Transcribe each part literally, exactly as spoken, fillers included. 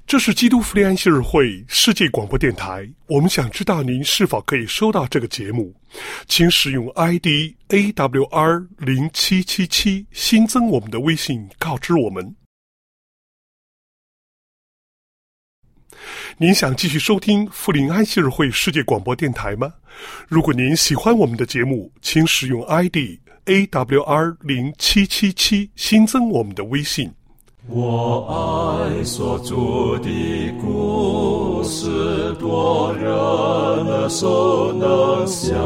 这是基督福音安息日会世界广播电台，我们想知道您是否可以收到这个节目，请使用 I D A W R 零七七七 新增我们的微信告知我们。您想继续收听福临安息日会世界广播电台吗？如果您喜欢我们的节目，请使用 I D A W R 零七七七 新增我们的微信。 我爱所著的故事，多人耳熟能详，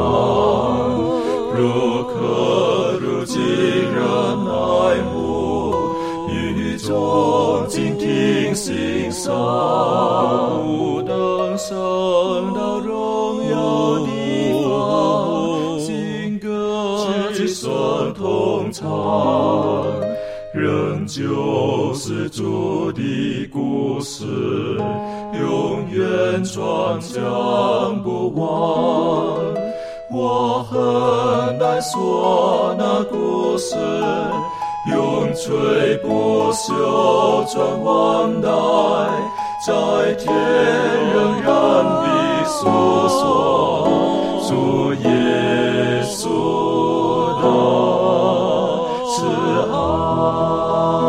如可如今人爱慕，语中静听欣赏，不等升到荣耀地方，新歌之声同唱，仍旧是主的故事，永远传讲不完。我很难说那故事，永垂不朽传万代，在天仍然必诉说主耶稣的慈爱。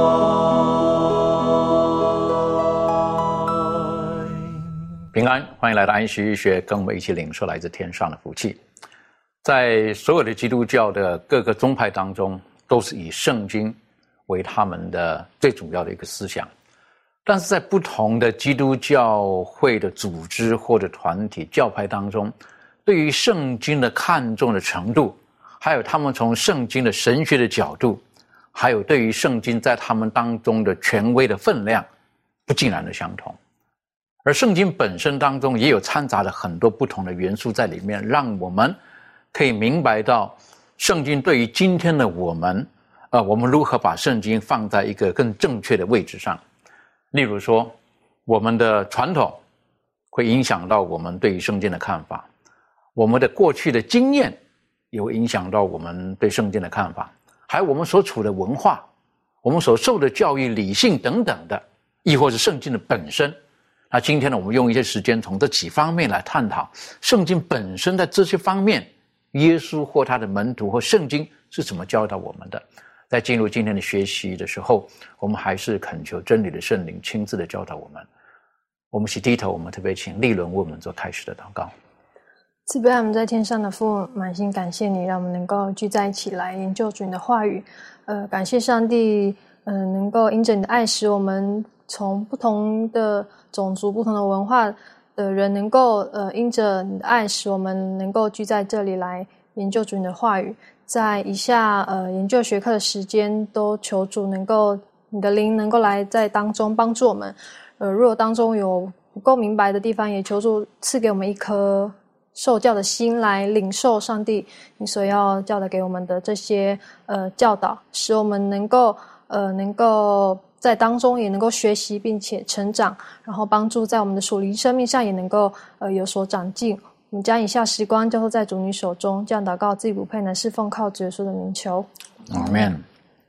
平安，欢迎来到安息日学，跟我们一起领受来自天上的福气。在所有的基督教的各个宗派当中，都是以圣经为他们的最主要的一个思想。但是在不同的基督教会的组织或者团体教派当中，对于圣经的看重的程度，还有他们从圣经的神学的角度，还有对于圣经在他们当中的权威的分量，不尽然的相同。而圣经本身当中也有掺杂了很多不同的元素在里面，让我们可以明白到圣经对于今天的我们，呃，我们如何把圣经放在一个更正确的位置上。例如说，我们的传统会影响到我们对于圣经的看法，我们的过去的经验也会影响到我们对圣经的看法，还有我们所处的文化，我们所受的教育、理性等等的，亦或是圣经的本身。那今天呢，我们用一些时间从这几方面来探讨圣经本身在这些方面，耶稣或他的门徒或圣经是怎么教导我们的。在进入今天的学习的时候，我们还是恳求真理的圣灵亲自的教导我们。我们一起低头，我们特别请立伦为我们做开始的祷告。 慈悲我们在天上的父，满心感谢你，让我们能够聚在一起来研究主你的话语。呃，感谢上帝，呃，能够因着你的爱，使我们从不同的种族、不同的文化的人，能够呃因着你的爱，使我们能够聚在这里来研究主你的话语。在以下呃研究学科的时间，都求主能够你的灵能够来在当中帮助我们。呃，如果当中有不够明白的地方，也求主赐给我们一颗受教的心，来领受上帝你所要教导给我们的这些呃教导，使我们能够呃能够在当中也能够学习并且成长，然后帮助在我们的属灵生命上也能够呃有所长进。我们将以下时光交托在主你手中，这样祷告自己不配，乃是奉靠主耶稣的名求。 阿们。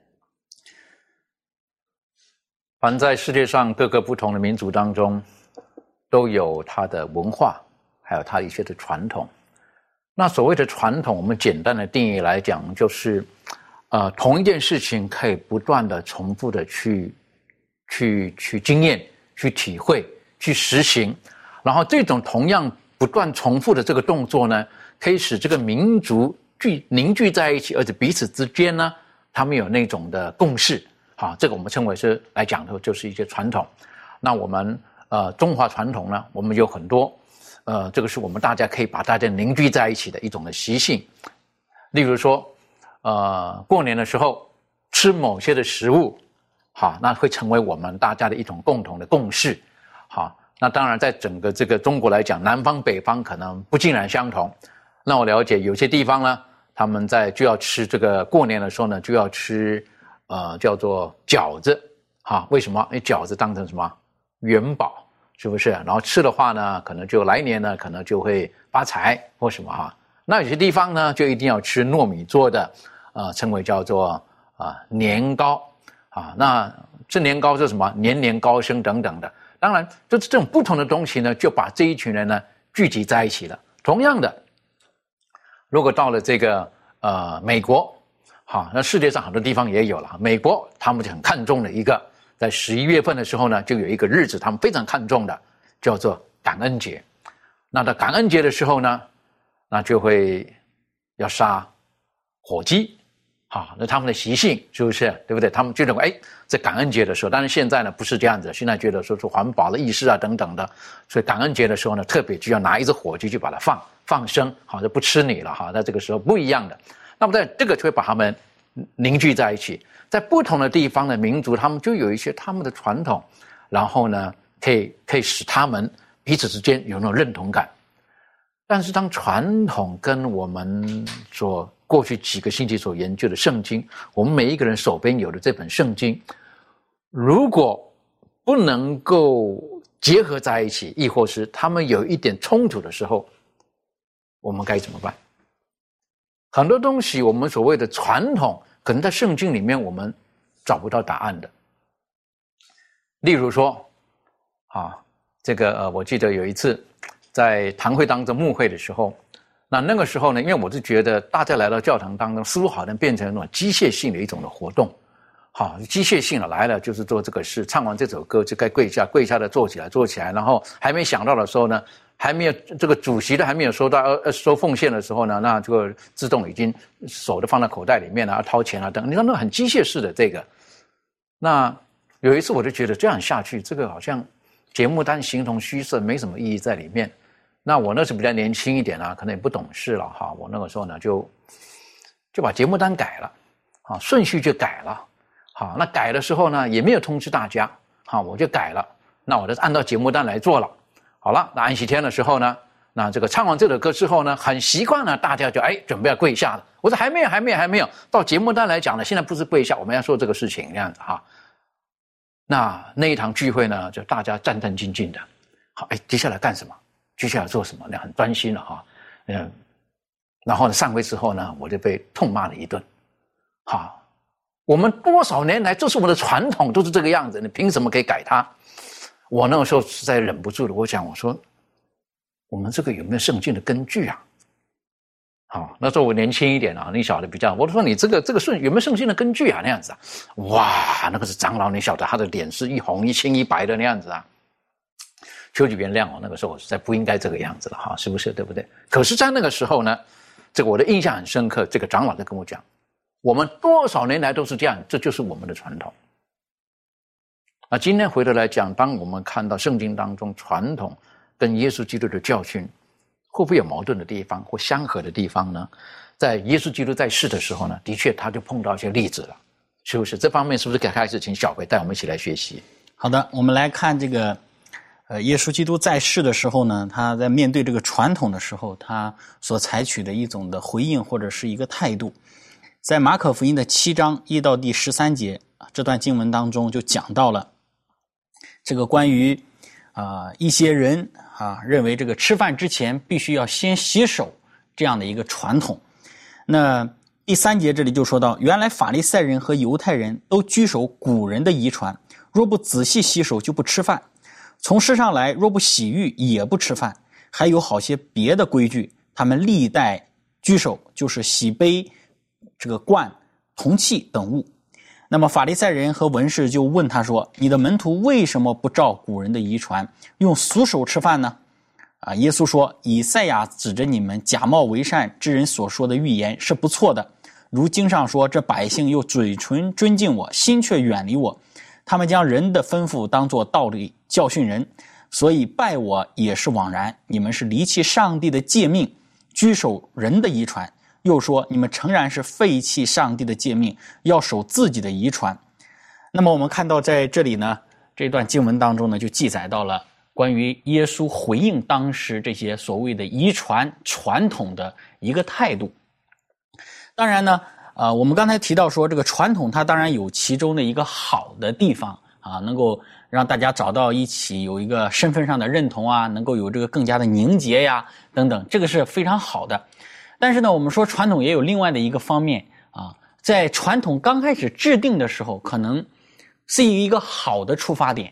凡在世界上各个不同的民族当中，都有它的文化，还有它一些的传统。那所谓的传统，我们简单的定义来讲，就是呃，同一件事情可以不断的重复的去去去经验、去体会、去实行，然后这种同样不断重复的这个动作呢，可以使这个民族聚凝聚在一起，而且彼此之间呢，他们有那种的共识。好，这个我们称为是来讲的就是一些传统。那我们呃中华传统呢，我们有很多呃，这个是我们大家可以把大家凝聚在一起的一种的习性。例如说，呃，过年的时候吃某些的食物，好，那会成为我们大家的一种共同的共识。好，那当然在整个这个中国来讲，南方北方可能不尽然相同。那我了解有些地方呢，他们在就要吃这个过年的时候呢，就要吃呃叫做饺子。好，为什么？因为饺子当成什么元宝，是不是？然后吃的话呢，可能就来年呢，可能就会发财或什么哈。那有些地方呢，就一定要吃糯米做的，呃，称为叫做啊、呃、年糕啊。那这年糕是什么？年年高升等等的。 当然，就是这种不同的东西呢，就把这一群人呢聚集在一起了。同样的，如果到了这个呃美国，好，那世界上很多地方也有了。美国他们就很看重的一个，在十一月份的时候呢，就有一个日子他们非常看重的，叫做感恩节。那到感恩节的时候呢，那就会要杀火鸡。好，那他们的习性是不是对不对？他们就认为，哎，在感恩节的时候，当然现在呢不是这样子，现在觉得说是环保的意识啊等等的，所以感恩节的时候呢，特别就要拿一只火鸡去把它放放生，好，就不吃你了哈。在这个时候不一样的，那么在这个就会把他们凝聚在一起，在不同的地方的民族，他们就有一些他们的传统，然后呢，可以可以使他们彼此之间有那种认同感。但是当传统跟我们所过去几个星期所研究的圣经，我们每一个人手边有的这本圣经，如果不能够结合在一起，亦或是他们有一点冲突的时候，我们该怎么办？很多东西我们所谓的传统，可能在圣经里面我们找不到答案的。例如说啊，这个呃，我记得有一次在堂会当中牧会的时候，那那个时候呢，因为我是觉得大家来到教堂当中，似乎好像变成那种机械性的一种的活动，好，机械性的来了就是做这个事，唱完这首歌就该跪下，跪下的坐起来，坐起来，然后还没想到的时候呢，还没有这个主席的还没有收到呃收奉献的时候呢，那这个自动已经手都放在口袋里面啊，掏钱啊等，你看那很机械式的这个。那有一次我就觉得这样下去，这个好像节目单形同虚设，没什么意义在里面。那我那时比较年轻一点啊，可能也不懂事了哈。我那个时候呢，就就把节目单改了，啊，顺序就改了。好，那改的时候呢，也没有通知大家，好，我就改了。那我就按照节目单来做了。好了，那安息天的时候呢，那这个唱完这首歌之后呢，很习惯了，大家就哎准备要跪下了。我说还没有，还没有，还没有。到节目单来讲呢，现在不是跪下，我们要说这个事情这样子哈。那那一堂聚会呢，就大家战战兢兢的。好，哎，接下来干什么？接下来做什么？那很专心了哈，嗯，然后呢，上位之后呢，我就被痛骂了一顿。好，我们多少年来，这是我们的传统，都是这个样子，你凭什么可以改它？我那个时候实在忍不住了，我讲，我说，我们这个有没有圣经的根据啊？好，那时候我年轻一点啊，你晓得比较，我就说你这个这个顺有没有圣经的根据啊？那样子啊，哇，那个是长老，你晓得他的脸是一红一青一白的那样子啊。求求原谅我，那个时候我实在不应该这个样子了哈，是不是？对不对？可是，在那个时候呢，这个我的印象很深刻。这个长老就跟我讲，我们多少年来都是这样，这就是我们的传统。那今天回头来讲，当我们看到圣经当中传统跟耶稣基督的教训，会不会有矛盾的地方或相合的地方呢？在耶稣基督在世的时候呢，的确他就碰到一些例子了，是不是？这方面是不是可以开始请小培带我们一起来学习？ 好的，我们来看这个。呃，耶稣基督在世的时候呢，他在面对这个传统的时候，他所采取的一种的回应或者是一个态度，在马可福音的七章一到第十三节这段经文当中就讲到了这个关于啊、呃、一些人啊认为这个吃饭之前必须要先洗手这样的一个传统。那第三节这里就说到，原来法利赛人和犹太人都居守古人的遗传，若不仔细洗手就不吃饭。从世上来，若不洗浴也不吃饭，还有好些别的规矩，他们历代居守，就是洗杯、这个罐、铜器等物。那么法利赛人和文士就问他说：“你的门徒为什么不照古人的遗传，用俗手吃饭呢？”啊，耶稣说：“以赛亚指着你们假冒为善之人所说的预言是不错的，如经上说，这百姓又嘴唇尊敬我，心却远离我。他们将人的吩咐当作道理教训人，所以拜我也是枉然。你们是离弃上帝的诫命，居守人的遗传。又说你们诚然是废弃上帝的诫命，要守自己的遗传。”那么我们看到在这里呢，这段经文当中呢，就记载到了关于耶稣回应当时这些所谓的遗传传统的一个态度。当然呢呃，我们刚才提到说这个传统它当然有其中的一个好的地方啊，能够让大家找到一起，有一个身份上的认同啊，能够有这个更加的凝结呀等等，这个是非常好的。但是呢，我们说传统也有另外的一个方面啊，在传统刚开始制定的时候，可能是一个好的出发点，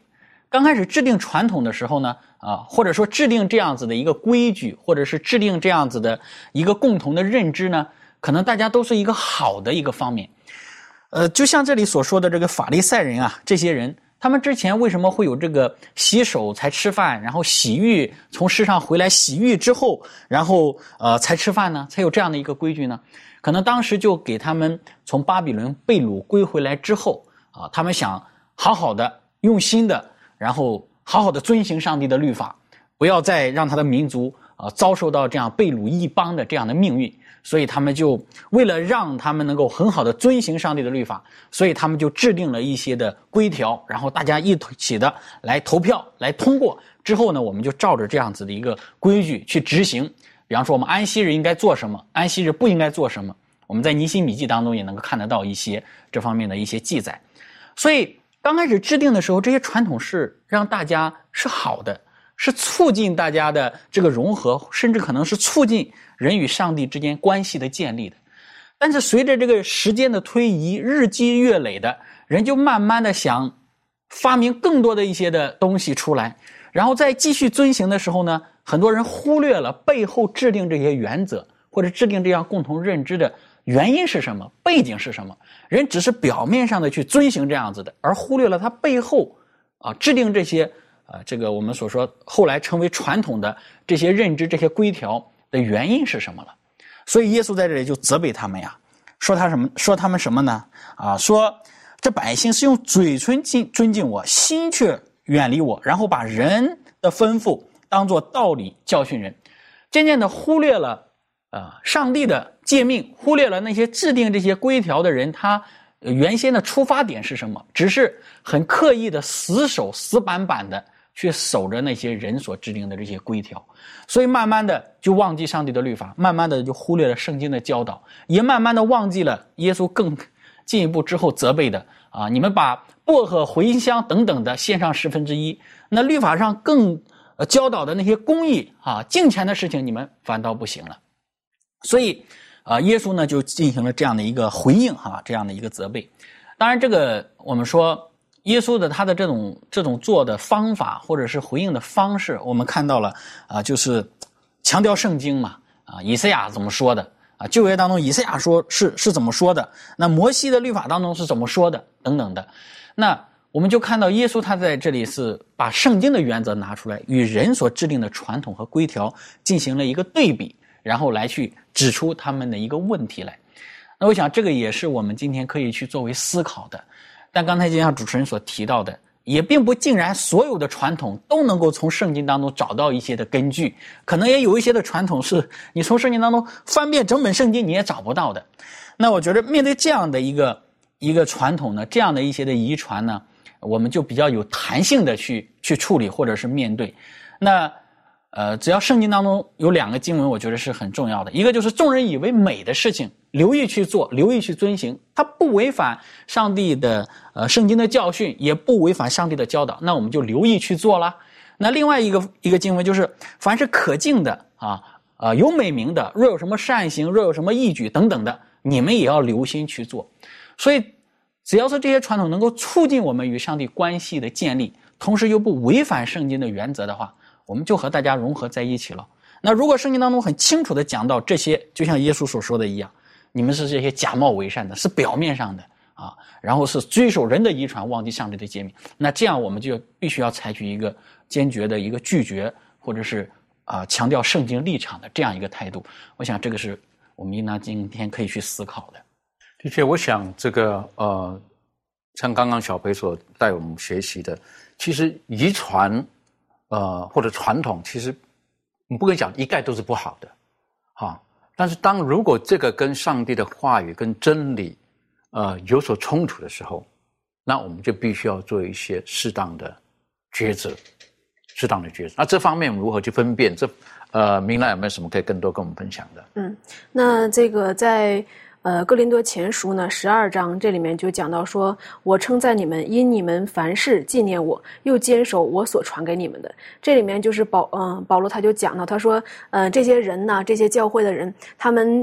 刚开始制定传统的时候呢，啊，或者说制定这样子的一个规矩，或者是制定这样子的一个共同的认知呢，可能大家都是一个好的一个方面。呃，就像这里所说的这个法利赛人啊，这些人，他们之前为什么会有这个洗手才吃饭，然后洗浴，从世上回来洗浴之后，然后呃才吃饭呢？才有这样的一个规矩呢？可能当时就给他们从巴比伦被掳归回来之后啊，他们想好好的用心的，然后好好的遵行上帝的律法，不要再让他的民族啊遭受到这样被掳异邦的这样的命运。所以他们就为了让他们能够很好的遵行上帝的律法，所以他们就制定了一些的规条，然后大家一起的来投票来通过之后呢，我们就照着这样子的一个规矩去执行。比方说我们安息日应该做什么，安息日不应该做什么，我们在尼希米记当中也能够看得到一些这方面的一些记载。所以刚开始制定的时候，这些传统是让大家是好的，是促进大家的这个融合，甚至可能是促进人与上帝之间关系的建立的。但是随着这个时间的推移，日积月累的，人就慢慢的想发明更多的一些的东西出来，然后在继续遵行的时候呢，很多人忽略了背后制定这些原则或者制定这样共同认知的原因是什么，背景是什么。人只是表面上的去遵行这样子的，而忽略了他背后啊制定这些啊这个我们所说后来成为传统的这些认知这些规条的原因是什么了。所以耶稣在这里就责备他们呀，说他什么说他们什么呢？啊，说这百姓是用嘴唇尊敬我，心却远离我，然后把人的吩咐当作道理教训人，渐渐的忽略了呃上帝的诫命，忽略了那些制定这些规条的人他原先的出发点是什么，只是很刻意的死守死板板的去守着那些人所制定的这些规条，所以慢慢的就忘记上帝的律法，慢慢的就忽略了圣经的教导，也慢慢的忘记了耶稣更进一步之后责备的啊，你们把薄荷茴香等等的献上十分之一，那律法上更呃教导的那些公义啊敬虔的事情你们反倒不行了。所以啊，耶稣呢就进行了这样的一个回应哈，这样的一个责备。当然这个我们说耶稣的他的这种这种做的方法或者是回应的方式，我们看到了啊，就是强调圣经嘛，啊，以赛亚怎么说的啊，旧约当中以赛亚说是是怎么说的，那摩西的律法当中是怎么说的等等的。那我们就看到耶稣他在这里是把圣经的原则拿出来，与人所制定的传统和规条进行了一个对比，然后来去指出他们的一个问题来。那我想这个也是我们今天可以去作为思考的。但刚才就像主持人所提到的，也并不尽然所有的传统都能够从圣经当中找到一些的根据，可能也有一些的传统是你从圣经当中翻遍整本圣经你也找不到的。那我觉得面对这样的一个一个传统呢，这样的一些的遗传呢，我们就比较有弹性的去去处理或者是面对。那呃，只要圣经当中有两个经文我觉得是很重要的，一个就是众人以为美的事情留意去做，留意去遵行，它不违反上帝的呃圣经的教训，也不违反上帝的教导，那我们就留意去做啦。那另外一个一个经文就是凡是可敬的啊呃有美名的，若有什么善行，若有什么义举等等的，你们也要留心去做。所以只要是这些传统能够促进我们与上帝关系的建立，同时又不违反圣经的原则的话，我们就和大家融合在一起了。那如果圣经当中很清楚的讲到这些，就像耶稣所说的一样，你们是这些假冒伪善的，是表面上的啊，然后是追守人的遗传，忘记上帝的诫命，那这样我们就必须要采取一个坚决的一个拒绝，或者是啊强调圣经立场的这样一个态度。我想这个是我们应当今天可以去思考的。 的确，我想这个呃，像刚刚小培所带我们学习的，其实遗传呃或者传统，其实你不可以讲一概都是不好的，哈。但是当如果这个跟上帝的话语跟真理呃有所冲突的时候，那我们就必须要做一些适当的抉择，适当的抉择。那这方面我们如何去分辨？这呃，明兰有没有什么可以更多跟我们分享的？ 嗯，那这个在呃哥林多前书呢十二章这里面就讲到说，我称赞你们，因你们凡事纪念我，又坚守我所传给你们的。这里面就是保嗯、呃、保罗他就讲到，他说呃这些人呢，这些教会的人，他们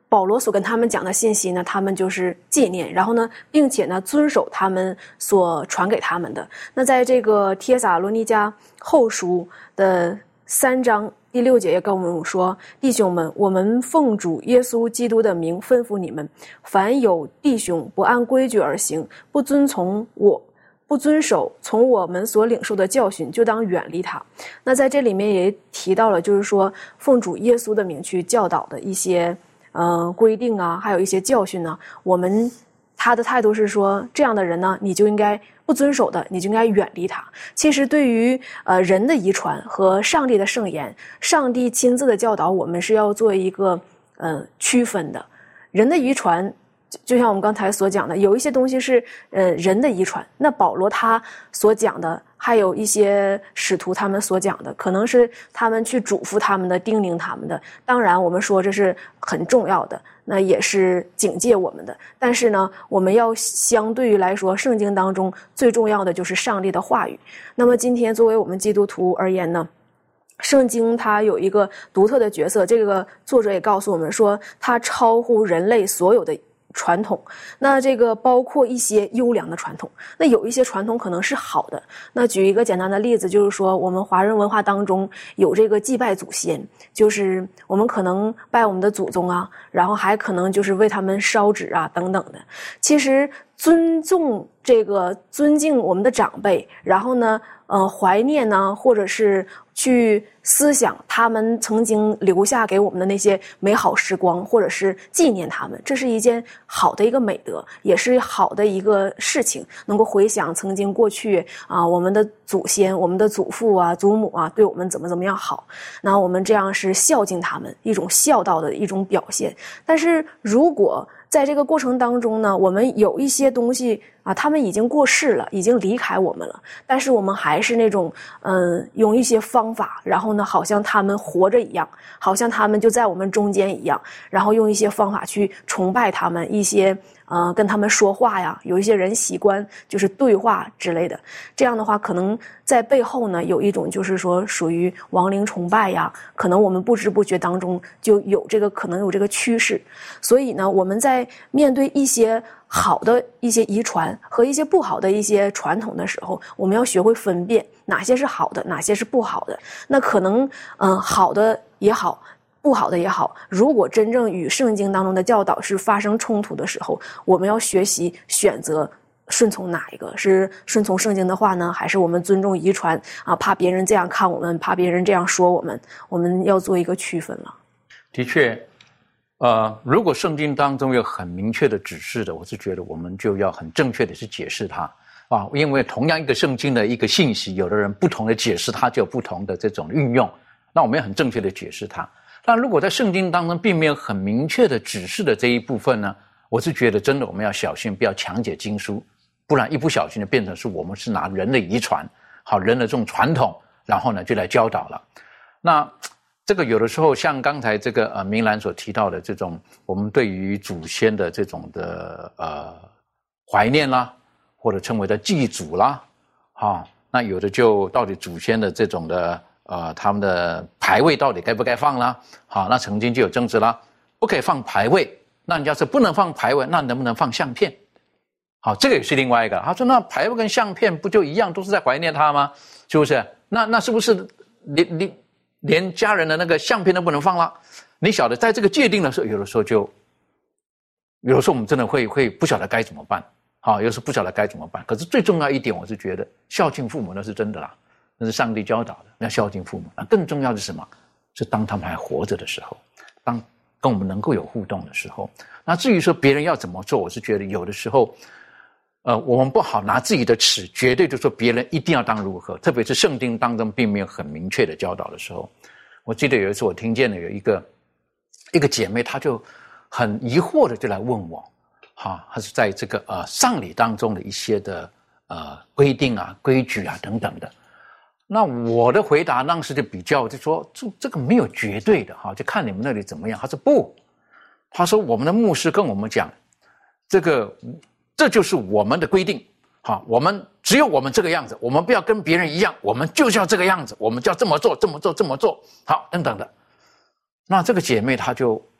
保罗所跟他们讲的信息呢，他们就是纪念，然后呢，并且呢遵守他们所传给他们的。那在这个帖撒罗尼迦后书的三章第六节也跟我们说，弟兄们，我们奉主耶稣基督的名吩咐你们，凡有弟兄不按规矩而行，不遵从我不遵守从我们所领受的教训，就当远离他。那在这里面也提到了，就是说奉主耶稣的名去教导的一些呃规定啊，还有一些教训呢，我们他的态度是说，这样的人呢，你就应该不遵守的，你就应该远离他。其实对于呃人的遗传和上帝的圣言，上帝亲自的教导，我们是要做一个呃区分的。人的遗传就像我们刚才所讲的，有一些东西是呃人的遗传，那保罗他所讲的，还有一些使徒他们所讲的，可能是他们去嘱咐他们的，叮咛他们的。当然我们说这是很重要的，那也是警戒我们的。但是呢，我们要相对于来说，圣经当中最重要的就是上帝的话语。那么今天作为我们基督徒而言呢，圣经它有一个独特的角色，这个作者也告诉我们说，它超乎人类所有的传统。那这个包括一些优良的传统，那有一些传统可能是好的。那举一个简单的例子，就是说我们华人文化当中有这个祭拜祖先，就是我们可能拜我们的祖宗啊，然后还可能就是为他们烧纸啊等等的。其实尊重这个尊敬我们的长辈，然后呢呃怀念呢，或者是去思想他们曾经留下给我们的那些美好时光，或者是纪念他们，这是一件好的一个美德，也是好的一个事情，能够回想曾经过去啊，我们的祖先，我们的祖父啊祖母啊对我们怎么怎么样好，那我们这样是孝敬他们，一种孝道的一种表现。但是如果在这个过程当中呢，我们有一些东西啊，他们已经过世了，已经离开我们了，但是我们还是那种嗯，用一些方法，然后呢好像他们活着一样，好像他们就在我们中间一样，然后用一些方法去崇拜他们，一些呃跟他们说话呀，有一些人习惯就是对话之类的。这样的话可能在背后呢有一种就是说属于亡灵崇拜呀，可能我们不知不觉当中就有这个可能有这个趋势。所以呢，我们在面对一些好的一些遗传和一些不好的一些传统的时候，我们要学会分辨哪些是好的，哪些是不好的。那可能嗯、呃，好的也好，不好的也好，如果真正与圣经当中的教导是发生冲突的时候，我们要学习选择顺从哪一个，是顺从圣经的话呢，还是我们尊重遗传啊？怕别人这样看我们，怕别人这样说我们，我们要做一个区分了。 的确呃，如果圣经当中有很明确的指示的，我是觉得我们就要很正确的去解释它啊，因为同样一个圣经的一个信息，有的人不同的解释它，就有不同的这种运用，那我们要很正确的解释它。但如果在圣经当中并没有很明确的指示的这一部分呢，我是觉得真的我们要小心，不要强解经书，不然一不小心就变成是我们是拿人的遗传，好人的这种传统，然后呢就来教导了。那这个有的时候像刚才这个呃明兰所提到的这种我们对于祖先的这种的呃怀念啦，或者称为的祭祖啦，哈，那有的就到底祖先的这种的呃他们的牌位到底该不该放啦，好，那曾经就有争执啦，不可以放牌位，那你要是不能放牌位，那能不能放相片？好，这个也是另外一个。他说那牌位跟相片不就一样，都是在怀念他吗？是不是？那那是不是你你连家人的那个相片都不能放了？你晓得在这个界定的时候，有的时候就有的时候我们真的会会不晓得该怎么办，好，有的时候不晓得该怎么办。可是最重要一点，我是觉得孝敬父母那是真的啦，那是上帝教导的，要孝敬父母。那更重要的是什么？是当他们还活着的时候，当跟我们能够有互动的时候。那至于说别人要怎么做，我是觉得有的时候呃，我们不好拿自己的尺绝对就说别人一定要当如何，特别是圣经当中并没有很明确的教导的时候。我记得有一次我听见了有一个一个姐妹，她就很疑惑的就来问我，哈，她是在这个呃丧礼当中的一些的呃规定啊、规矩啊等等的。那我的回答当时就比较就说这这个没有绝对的哈，就看你们那里怎么样。她说不，她说我们的牧师跟我们讲，这个这就是我们的规定，好，我们只有我们这个样子，我们不要跟别人一样，我们就是要这个样子，我们就要这么做这么做这么做，好，等等的。那这个姐妹她就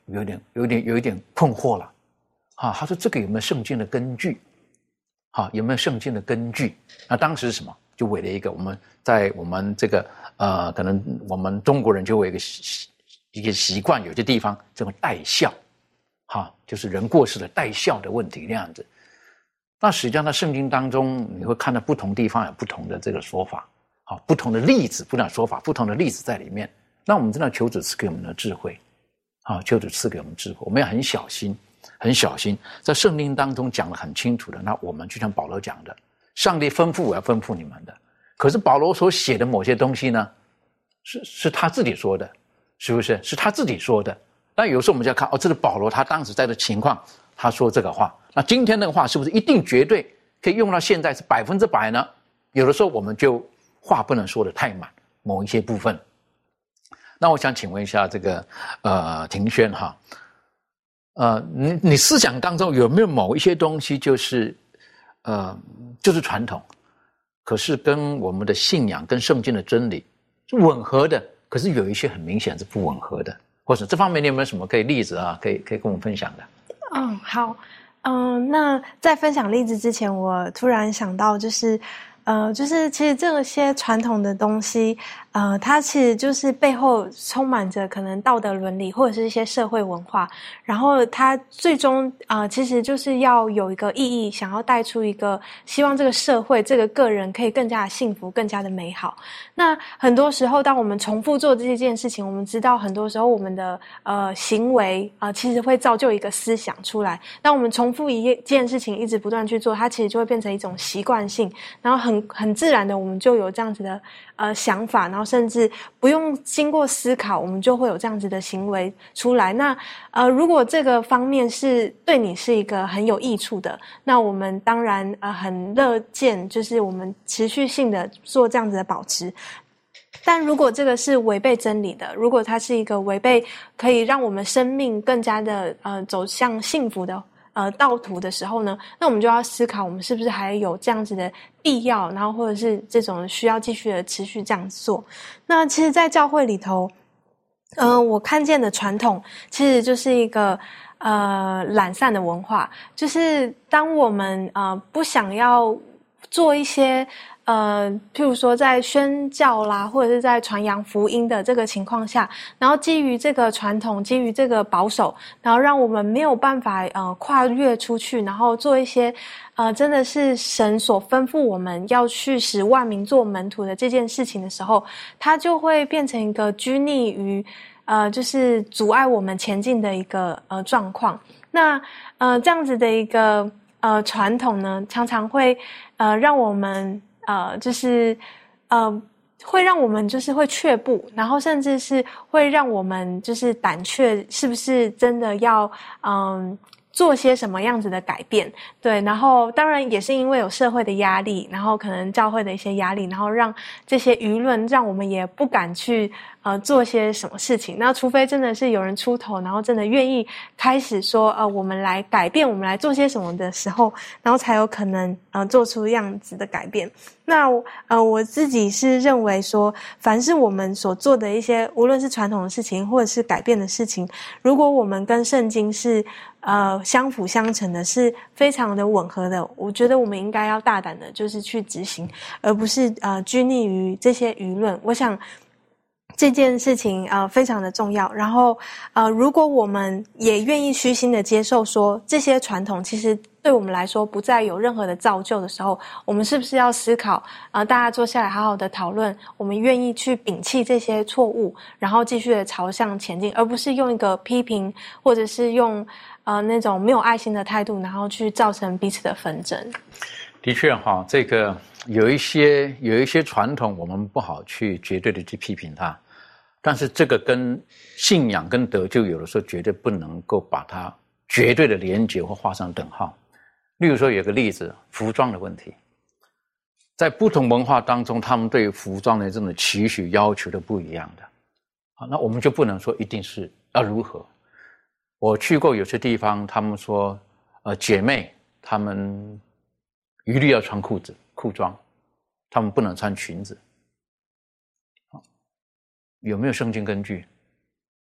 有点有点有一点困惑了，啊，他说这个有没有圣经的根据？啊，有没有圣经的根据？那当时是什么？就为了一个我们在我们这个呃，可能我们中国人就会有一个习一个习惯，有些地方这种代孝，哈、啊，就是人过世的代孝的问题那样子。那实际上在圣经当中，你会看到不同地方有不同的这个说法，啊，不同的例子，不同的说法，不同的例子在里面。那我们真的求主赐给我们的智慧，啊，求主赐给我们智慧，我们要很小心，很小心。在圣经当中讲得很清楚的，那我们就像保罗讲的。上帝吩咐我要吩咐你们的，可是保罗所写的某些东西呢，是是他自己说的，是不是？是他自己说的。那有时候我们就要看，哦，这是保罗他当时在的情况，他说这个话。那今天那个话是不是一定绝对可以用到现在是百分之百呢？有的时候我们就话不能说得太满，某一些部分。那我想请问一下这个呃庭轩哈，呃，你你思想当中有没有某一些东西就是呃，就是传统，可是跟我们的信仰、跟圣经的真理是吻合的，可是有一些很明显是不吻合的，或者这方面你有没有什么可以例子啊？可以可以跟我们分享的？ 嗯，好，嗯，那在分享例子之前，我突然想到，就是呃，就是其实这些传统的东西，呃，它其实就是背后充满着可能道德伦理或者是一些社会文化，然后它最终呃，其实就是要有一个意义，想要带出一个希望这个社会、这个个人可以更加的幸福、更加的美好。那很多时候，当我们重复做这件事情，我们知道很多时候我们的呃行为啊、呃，其实会造就一个思想出来。当我们重复一件事情，一直不断去做，它其实就会变成一种习惯性，然后很很自然的，我们就有这样子的呃想法，然后甚至不用经过思考，我们就会有这样子的行为出来。那呃，如果这个方面是对你是一个很有益处的，那我们当然呃很乐见，就是我们持续性的做这样子的保持。但如果这个是违背真理的，如果它是一个违背可以让我们生命更加的呃走向幸福的呃道途的时候呢，那我们就要思考，我们是不是还有这样子的必要，然后或者是这种需要继续的持续这样做。那其实在教会里头，呃我看见的传统其实就是一个呃懒散的文化，就是当我们呃不想要做一些呃，譬如说在宣教啦，或者是在传扬福音的这个情况下，然后基于这个传统，基于这个保守，然后让我们没有办法呃跨越出去，然后做一些呃真的是神所吩咐我们要去使万民做门徒的这件事情的时候，它就会变成一个拘泥于呃就是阻碍我们前进的一个呃状况。那呃这样子的一个呃传统呢，常常会呃让我们呃，就是呃，会让我们就是会却步，然后甚至是会让我们就是胆怯，是不是真的要嗯做些什么样子的改变？对，然后当然也是因为有社会的压力，然后可能教会的一些压力，然后让这些舆论让我们也不敢去呃做些什么事情。那除非真的是有人出头，然后真的愿意开始说呃我们来改变，我们来做些什么的时候，然后才有可能呃做出样子的改变。那呃我自己是认为说，凡是我们所做的一些无论是传统的事情或者是改变的事情，如果我们跟圣经是呃相辅相成的，是非常的吻合的，我觉得我们应该要大胆的就是去执行，而不是呃拘泥于这些舆论。我想这件事情呃非常的重要。然后呃如果我们也愿意虚心的接受说这些传统其实对我们来说不再有任何的造就的时候，我们是不是要思考呃大家坐下来好好的讨论，我们愿意去摒弃这些错误，然后继续的朝向前进，而不是用一个批评或者是用呃那种没有爱心的态度，然后去造成彼此的纷争。 的确哈，这个有一些有一些传统我们不好去绝对的去批评它，但是这个跟信仰跟得救有的时候绝对不能够把它绝对的连结或画上等号。例如说有个例子，服装的问题，在不同文化当中，他们对服装的这种期许要求都不一样的。好，那我们就不能说一定是要如何。我去过有些地方，他们说呃姐妹她们一律要穿裤子裤装，她们不能穿裙子。有没有圣经根据？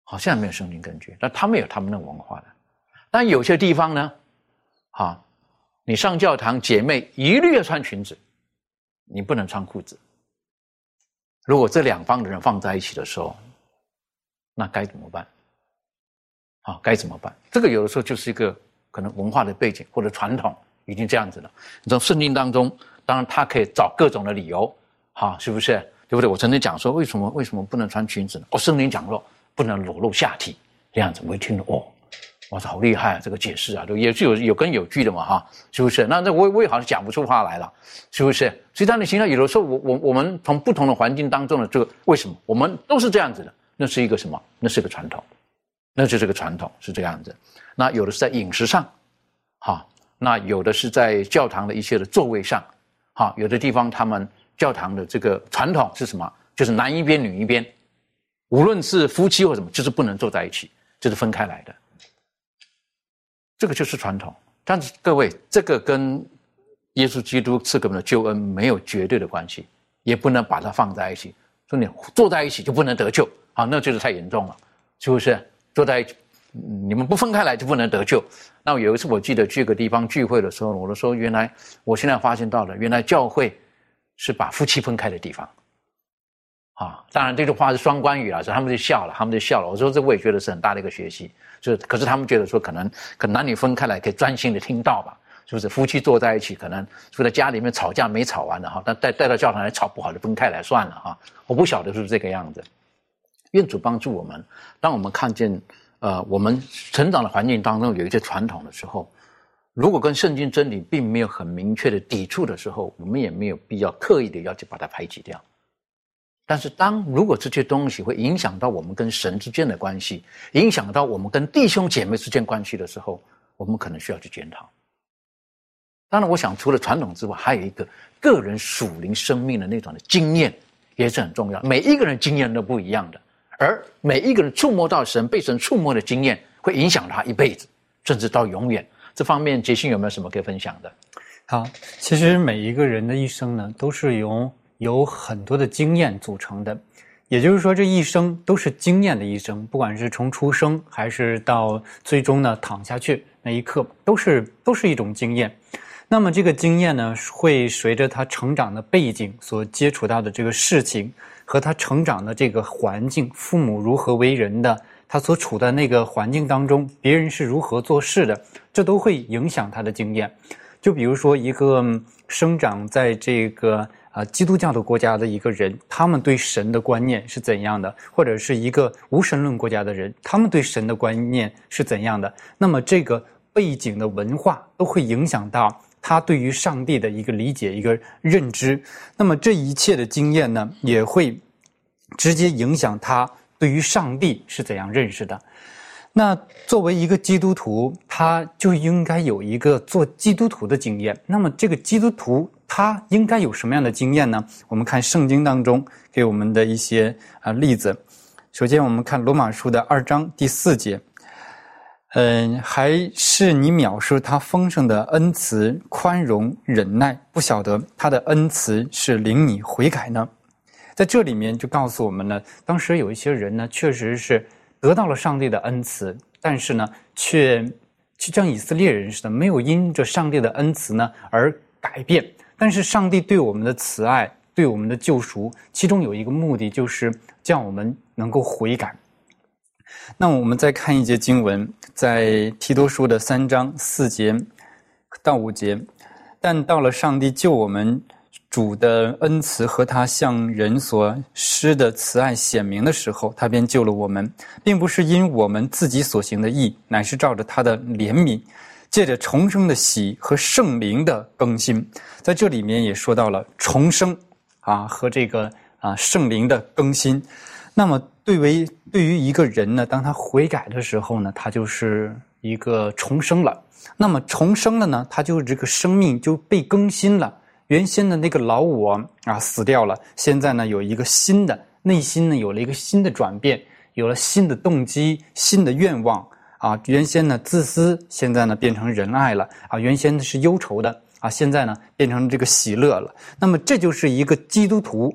好，现在没有圣经根据，但他们有他们的文化的。但有些地方呢，啊，你上教堂，姐妹一律要穿裙子，你不能穿裤子。如果这两方的人放在一起的时候，那该怎么办？啊，该怎么办？这个有的时候就是一个可能文化的背景或者传统已经这样子了。你从圣经当中，当然他可以找各种的理由，啊，是不是？对不对？我曾经讲说，为什么为什么不能穿裙子呢？哦，圣经讲说不能裸露下体，这样子我一听了，哦，哇，好厉害啊！这个解释啊，也是有有根有据的嘛，哈，是不是？那这我我也好像讲不出话来了，是不是？所以当你形象有的时候，我我我们从不同的环境当中的这个，为什么我们都是这样子的？那是一个什么？那是个传统，那就是个传统，是这样子。那有的是在饮食上，哈，那有的是在教堂的一些的座位上，哈，有的地方他们教堂的这个传统是什么？就是男一边女一边，无论是夫妻或什么，就是不能坐在一起，就是分开来的。这个就是传统，但是各位，这个跟耶稣基督赐给我们的救恩没有绝对的关系，也不能把它放在一起，说你坐在一起就不能得救，啊，那就是太严重了，是不是？坐在一起，你们不分开来就不能得救。那有一次我记得去个地方聚会的时候，我就说，原来我现在发现到了，原来教会是把夫妻分开的地方。啊，当然这句话是双关语啊，所以他们就笑了，他们就笑了。我说这我也觉得是很大的一个学习，就可是他们觉得说可能可能男女分开来可以专心的听到吧，是不是？夫妻坐在一起，可能就在家里面吵架没吵完的哈，但带带到教堂来吵不好就分开来算了哈。我不晓得是不是这个样子。愿主帮助我们，当我们看见呃我们成长的环境当中有一些传统的时候，如果跟圣经真理并没有很明确的抵触的时候，我们也没有必要刻意的要去把它排挤掉。但是当如果这些东西会影响到我们跟神之间的关系，影响到我们跟弟兄姐妹之间关系的时候，我们可能需要去检讨。当然我想除了传统之外，还有一个个人属灵生命的那种的经验也是很重要，每一个人经验都不一样的，而每一个人触摸到神被神触摸的经验会影响他一辈子甚至到永远。这方面杰信有没有什么可以分享的？ 好，其实每一个人的一生呢都是由有很多的经验组成的，也就是说这一生都是经验的一生，不管是从出生还是到最终呢躺下去那一刻，都是都是一种经验。那么这个经验呢会随着他成长的背景所接触到的这个事情和他成长的这个环境，父母如何为人的，他所处的那个环境当中别人是如何做事的，这都会影响他的经验。就比如说一个生长在这个啊，基督教的国家的一个人，他们对神的观念是怎样的？或者是一个无神论国家的人，他们对神的观念是怎样的？那么这个背景的文化都会影响到他对于上帝的一个理解、一个认知。那么这一切的经验呢，也会直接影响他对于上帝是怎样认识的。那作为一个基督徒，他就应该有一个做基督徒的经验。那么这个基督徒他应该有什么样的经验呢？我们看圣经当中给我们的一些啊例子。首先我们看罗马书的二章第四节，嗯，还是你描述他丰盛的恩慈、宽容、忍耐，不晓得他的恩慈是领你悔改呢？在这里面就告诉我们呢，当时有一些人呢，确实是得到了上帝的恩慈，但是呢，却就像以色列人似的，没有因着上帝的恩慈呢而改变。但是上帝对我们的慈爱，对我们的救赎，其中有一个目的，就是叫我们能够悔改。那我们再看一节经文，在提多书的三章四节到五节，但到了上帝救我们主的恩慈和他向人所施的慈爱显明的时候，他便救了我们，并不是因我们自己所行的义，乃是照着他的怜悯，借着重生的喜和圣灵的更新。在这里面也说到了重生啊和这个啊圣灵的更新。那么对为对于一个人呢，当他悔改的时候呢，他就是一个重生了。那么重生了呢，他就这个生命就被更新了。原先的那个老我啊死掉了，现在呢有一个新的内心呢有了一个新的转变，有了新的动机、新的愿望啊。原先呢自私，现在呢变成仁爱了啊。原先是忧愁的啊，现在呢变成这个喜乐了。那么这就是一个基督徒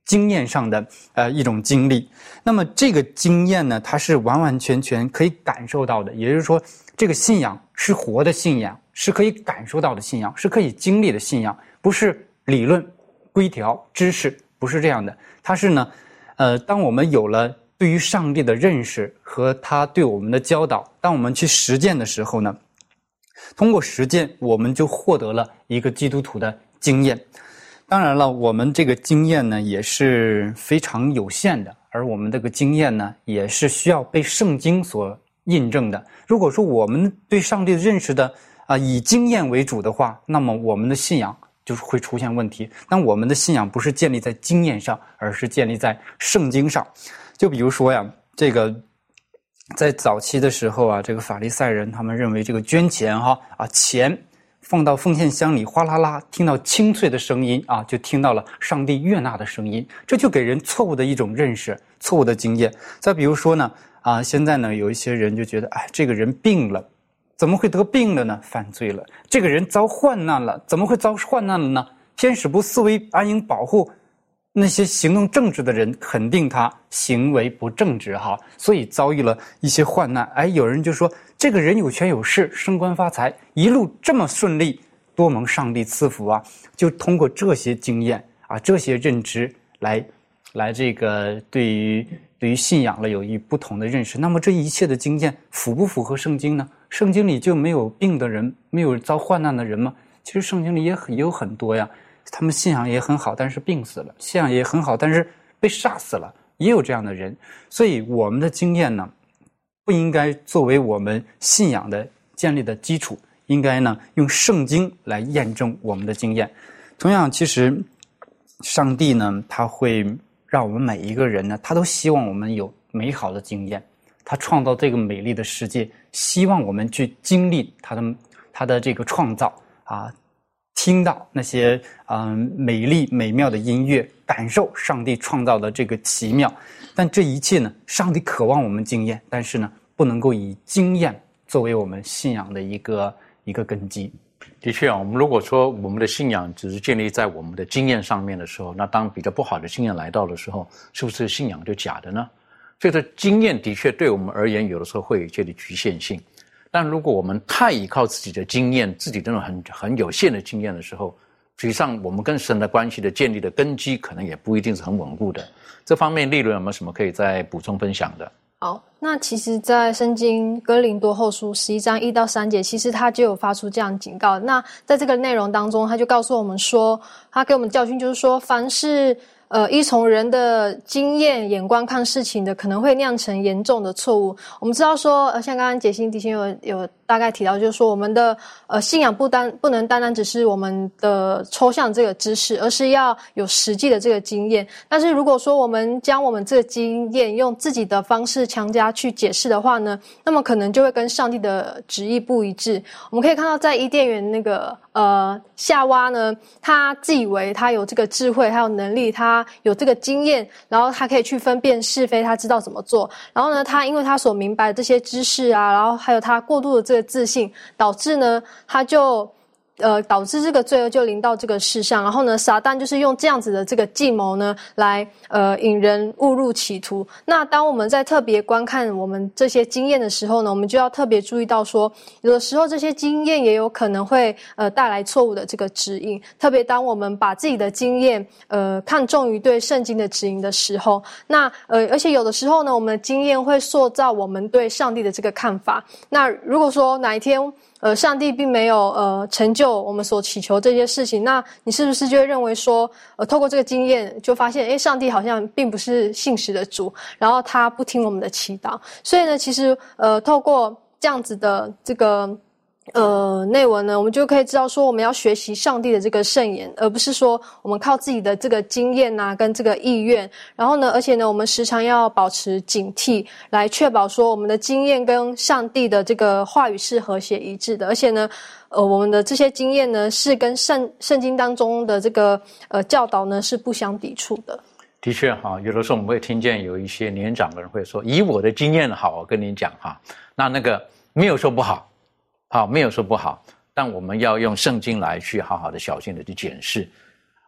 经验上的呃一种经历。那么这个经验呢，它是完完全全可以感受到的，也就是说，这个信仰是活的信仰，是可以感受到的信仰，是可以经历的信仰，不是理论、规条、知识，不是这样的。它是呢，呃，当我们有了对于上帝的认识和他对我们的教导，当我们去实践的时候呢，通过实践，我们就获得了一个基督徒的经验。当然了，我们这个经验呢也是非常有限的，而我们这个经验呢也是需要被圣经所印证的。如果说我们对上帝的认识的啊、呃、以经验为主的话，那么我们的信仰就是会出现问题。但我们的信仰不是建立在经验上，而是建立在圣经上。就比如说呀，这个在早期的时候啊，这个法利赛人他们认为这个捐钱哈啊钱放到奉献箱里，哗啦啦听到清脆的声音啊，就听到了上帝悦纳的声音，这就给人错误的一种认识，错误的经验。再比如说呢啊，现在呢有一些人就觉得，哎，这个人病了，怎么会得病了呢？犯罪了。这个人遭患难了，怎么会遭患难了呢？天使不四围安营保护那些行动正直的人，肯定他行为不正直哈，所以遭遇了一些患难。哎，有人就说这个人有权有势，升官发财，一路这么顺利，多蒙上帝赐福啊！就通过这些经验啊，这些认知来来这个对于对于信仰了有一不同的认识。那么这一切的经验符不符合圣经呢？圣经里就没有病的人，没有遭患难的人吗？其实圣经里也也有很多呀。他们信仰也很好，但是病死了；信仰也很好，但是被杀死了，也有这样的人。所以我们的经验呢，不应该作为我们信仰的建立的基础，应该呢用圣经来验证我们的经验。同样，其实上帝呢，他会让我们每一个人呢，他都希望我们有美好的经验。他创造这个美丽的世界，希望我们去经历他的他的这个创造啊。听到那些嗯美丽美妙的音乐，感受上帝创造的这个奇妙。但这一切呢，上帝渴望我们经验，但是呢，不能够以经验作为我们信仰的一个一个根基。 的确啊，我们如果说我们的信仰只是建立在我们的经验上面的时候，那当比较不好的经验来到的时候，是不是信仰就假的呢？所以说，经验的确对我们而言，有的时候会有一些的局限性。但如果我们太依靠自己的经验，自己这种很很有限的经验的时候，实际上我们跟神的关系的建立的根基可能也不一定是很稳固的。这方面利润有没有什么可以再补充分享的？ 好，那其实在圣经哥林多后书十一章一到三节，其实他就有发出这样警告。那在这个内容当中，他就告诉我们说，他给我们教训就是说，凡是呃，依从人的经验眼光看事情的，可能会酿成严重的错误。我们知道说，呃，像刚刚解心的确有有大概提到，就是说我们的呃信仰不单不能单单只是我们的抽象这个知识，而是要有实际的这个经验。但是如果说我们将我们这个经验用自己的方式强加去解释的话呢，那么可能就会跟上帝的旨意不一致。我们可以看到，在伊甸园那个呃夏娃呢，他自以为他有这个智慧，还有能力，他有这个经验，然后他可以去分辨是非，他知道怎么做。然后呢，他因为他所明白的这些知识啊，然后还有他过度的这个自信，导致呢，他就呃导致这个罪恶就临到这个世上。然后呢，撒旦就是用这样子的这个计谋呢，来呃引人误入歧途。那当我们在特别观看我们这些经验的时候呢，我们就要特别注意到说，有的时候这些经验也有可能会呃带来错误的这个指引。特别当我们把自己的经验呃看重于对圣经的指引的时候，那呃而且有的时候呢，我们的经验会塑造我们对上帝的这个看法。那如果说哪一天呃，上帝并没有呃成就我们所祈求这些事情，那你是不是就会认为说，呃，透过这个经验就发现，诶，上帝好像并不是信实的主，然后他不听我们的祈祷。所以呢，其实呃，透过这样子的这个呃内文呢，我们就可以知道说，我们要学习上帝的这个圣言，而不是说我们靠自己的这个经验啊，跟这个意愿。然后呢，而且呢，我们时常要保持警惕，来确保说我们的经验跟上帝的这个话语是和谐一致的。而且呢，呃，我们的这些经验呢，是跟圣圣经当中的这个呃教导呢是不相抵触的。 的确哈，有的时候我们会听见有一些年长的人会说，以我的经验好，我跟你讲哈，那那个没有说不好。好，没有说不好，但我们要用圣经来去好好的小心的去检视。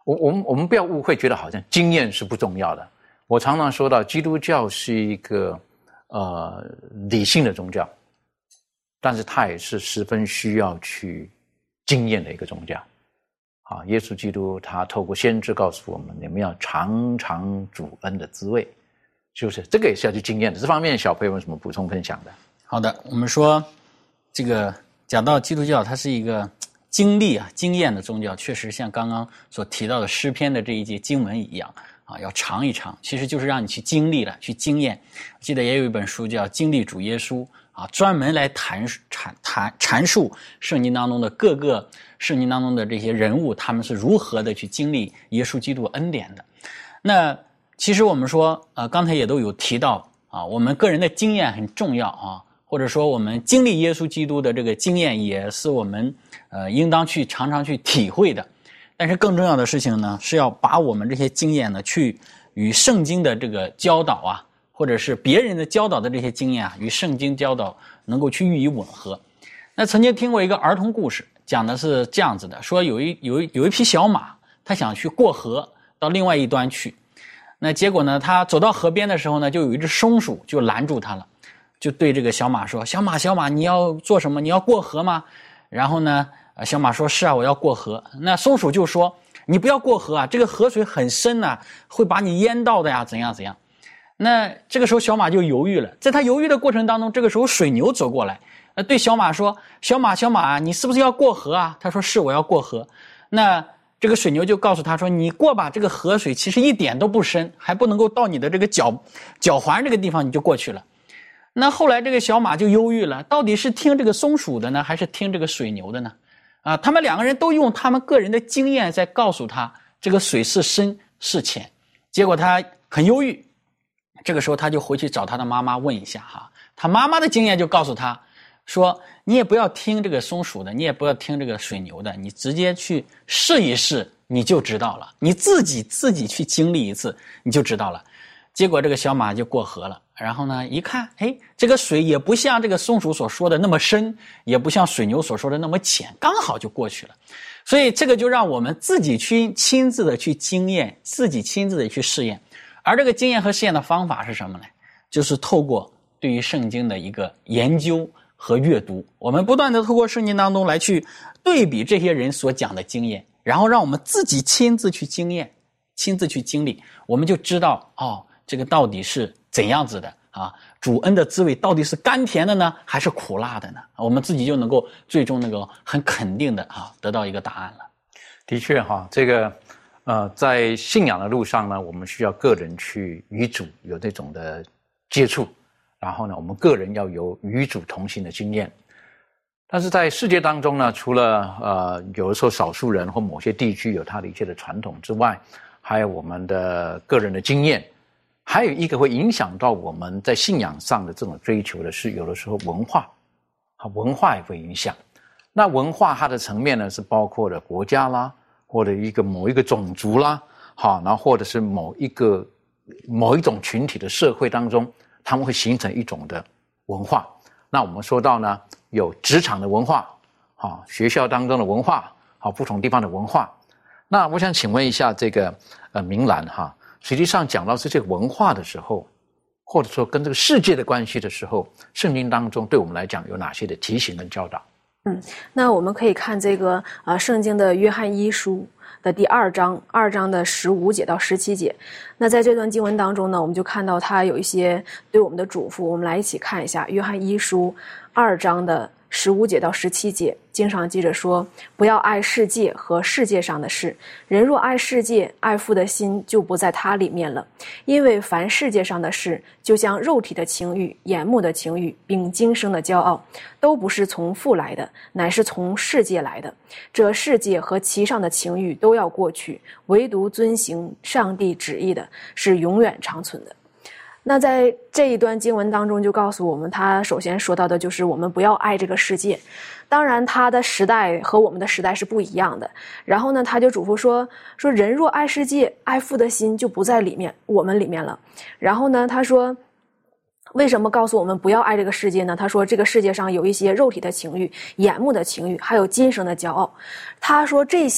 我我们我们不要误会，觉得好像经验是不重要的。我常常说到，基督教是一个呃理性的宗教，但是它也是十分需要去经验的一个宗教。啊，耶稣基督他透过先知告诉我们，你们要尝尝主恩的滋味，就是这个也是要去经验的。这方面小朋友有什么补充分享的？ 好的，我们说这个讲到基督教，它是一个经历啊、经验的宗教，确实像刚刚所提到的诗篇的这一节经文一样啊，要尝一尝，其实就是让你去经历了，去经验。我记得也有一本书叫《经历主耶稣》啊，专门来谈阐谈阐述圣经当中的各个圣经当中的这些人物，他们是如何的去经历耶稣基督恩典的。那其实我们说，呃，刚才也都有提到啊，我们个人的经验很重要啊，或者说我们经历耶稣基督的这个经验，也是我们呃应当去常常去体会的。但是更重要的事情呢，是要把我们这些经验呢，去与圣经的这个教导啊，或者是别人的教导的这些经验啊，与圣经教导能够去予以吻合。那曾经听过一个儿童故事，讲的是这样子的，说有一有一有一匹小马，它想去过河到另外一端去。那结果呢，它走到河边的时候呢，就有一只松鼠就拦住它了，就对这个小马说：“小马，小马，你要做什么？你要过河吗？”然后呢，小马说：“是啊，我要过河。”那松鼠就说：“你不要过河啊，这个河水很深啊，会把你淹到的呀，怎样怎样。”那这个时候小马就犹豫了，在他犹豫的过程当中，这个时候水牛走过来，呃，对小马说：“小马，小马，你是不是要过河啊？”他说：“是，我要过河。”那这个水牛就告诉他说：“你过吧，这个河水其实一点都不深，还不能够到你的这个脚脚环这个地方，你就过去了。”那后来这个小马就犹豫了，到底是听这个松鼠的呢，还是听这个水牛的呢？啊，他们两个人都用他们个人的经验在告诉他这个水是深是浅，结果他很忧郁。这个时候他就回去找他的妈妈问一下哈，他妈妈的经验就告诉他说：“你也不要听这个松鼠的，你也不要听这个水牛的，你直接去试一试，你就知道了，你自己自己去经历一次，你就知道了。”结果这个小马就过河了，然后呢，一看，哎，这个水也不像这个松鼠所说的那么深，也不像水牛所说的那么浅，刚好就过去了。所以这个就让我们自己去亲自的去经验，自己亲自的去试验。而这个经验和试验的方法是什么呢？就是透过对于圣经的一个研究和阅读，我们不断的透过圣经当中来去对比这些人所讲的经验，然后让我们自己亲自去经验，亲自去经历，我们就知道哦，这个到底是怎样子的啊？主恩的滋味到底是甘甜的呢，还是苦辣的呢？我们自己就能够最终能够很肯定的啊得到一个答案了。 的确哈，这个呃，在信仰的路上呢，我们需要个人去与主有这种的接触，然后呢，我们个人要有与主同行的经验。但是在世界当中呢，除了呃有的时候少数人或某些地区有他的一些的传统之外，还有我们的个人的经验，还有一个会影响到我们在信仰上的这种追求的是，有的时候文化，啊，文化也会影响。那文化它的层面呢，是包括了国家啦，或者一个某一个种族啦，好，然后或者是某一个某一种群体的社会当中，他们会形成一种的文化。那我们说到呢，有职场的文化，好，学校当中的文化，好，不同地方的文化。那我想请问一下这个呃明兰哈，实际上讲到这些文化的时候，或者说跟这个世界的关系的时候，圣经当中对我们来讲有哪些的提醒跟教导？ 嗯，那我们可以看这个呃圣经的约翰一书的第二章，二章的十五节到十七节。那在这段经文当中呢，我们就看到他有一些对我们的嘱咐，我们来一起看一下约翰一书二章的十五节到十七节。经上记着说：“不要爱世界和世界上的事，人若爱世界，爱父的心就不在他里面了。因为凡世界上的事，就像肉体的情欲、眼目的情欲，并今生的骄傲，都不是从父来的，乃是从世界来的。这世界和其上的情欲都要过去，唯独遵行上帝旨意的，是永远长存的。”那在这一段经文当中就告诉我们，他首先说到的就是我们不要爱这个世界。当然他的时代和我们的时代是不一样的。然后呢，他就嘱咐说说人若爱世界，爱父的心就不在里面我们里面了。然后呢，他说为什么告诉我们不要爱这个世界呢？他说这个世界上有一些肉体的情欲、眼目的情欲，还有今生的骄傲。他说这些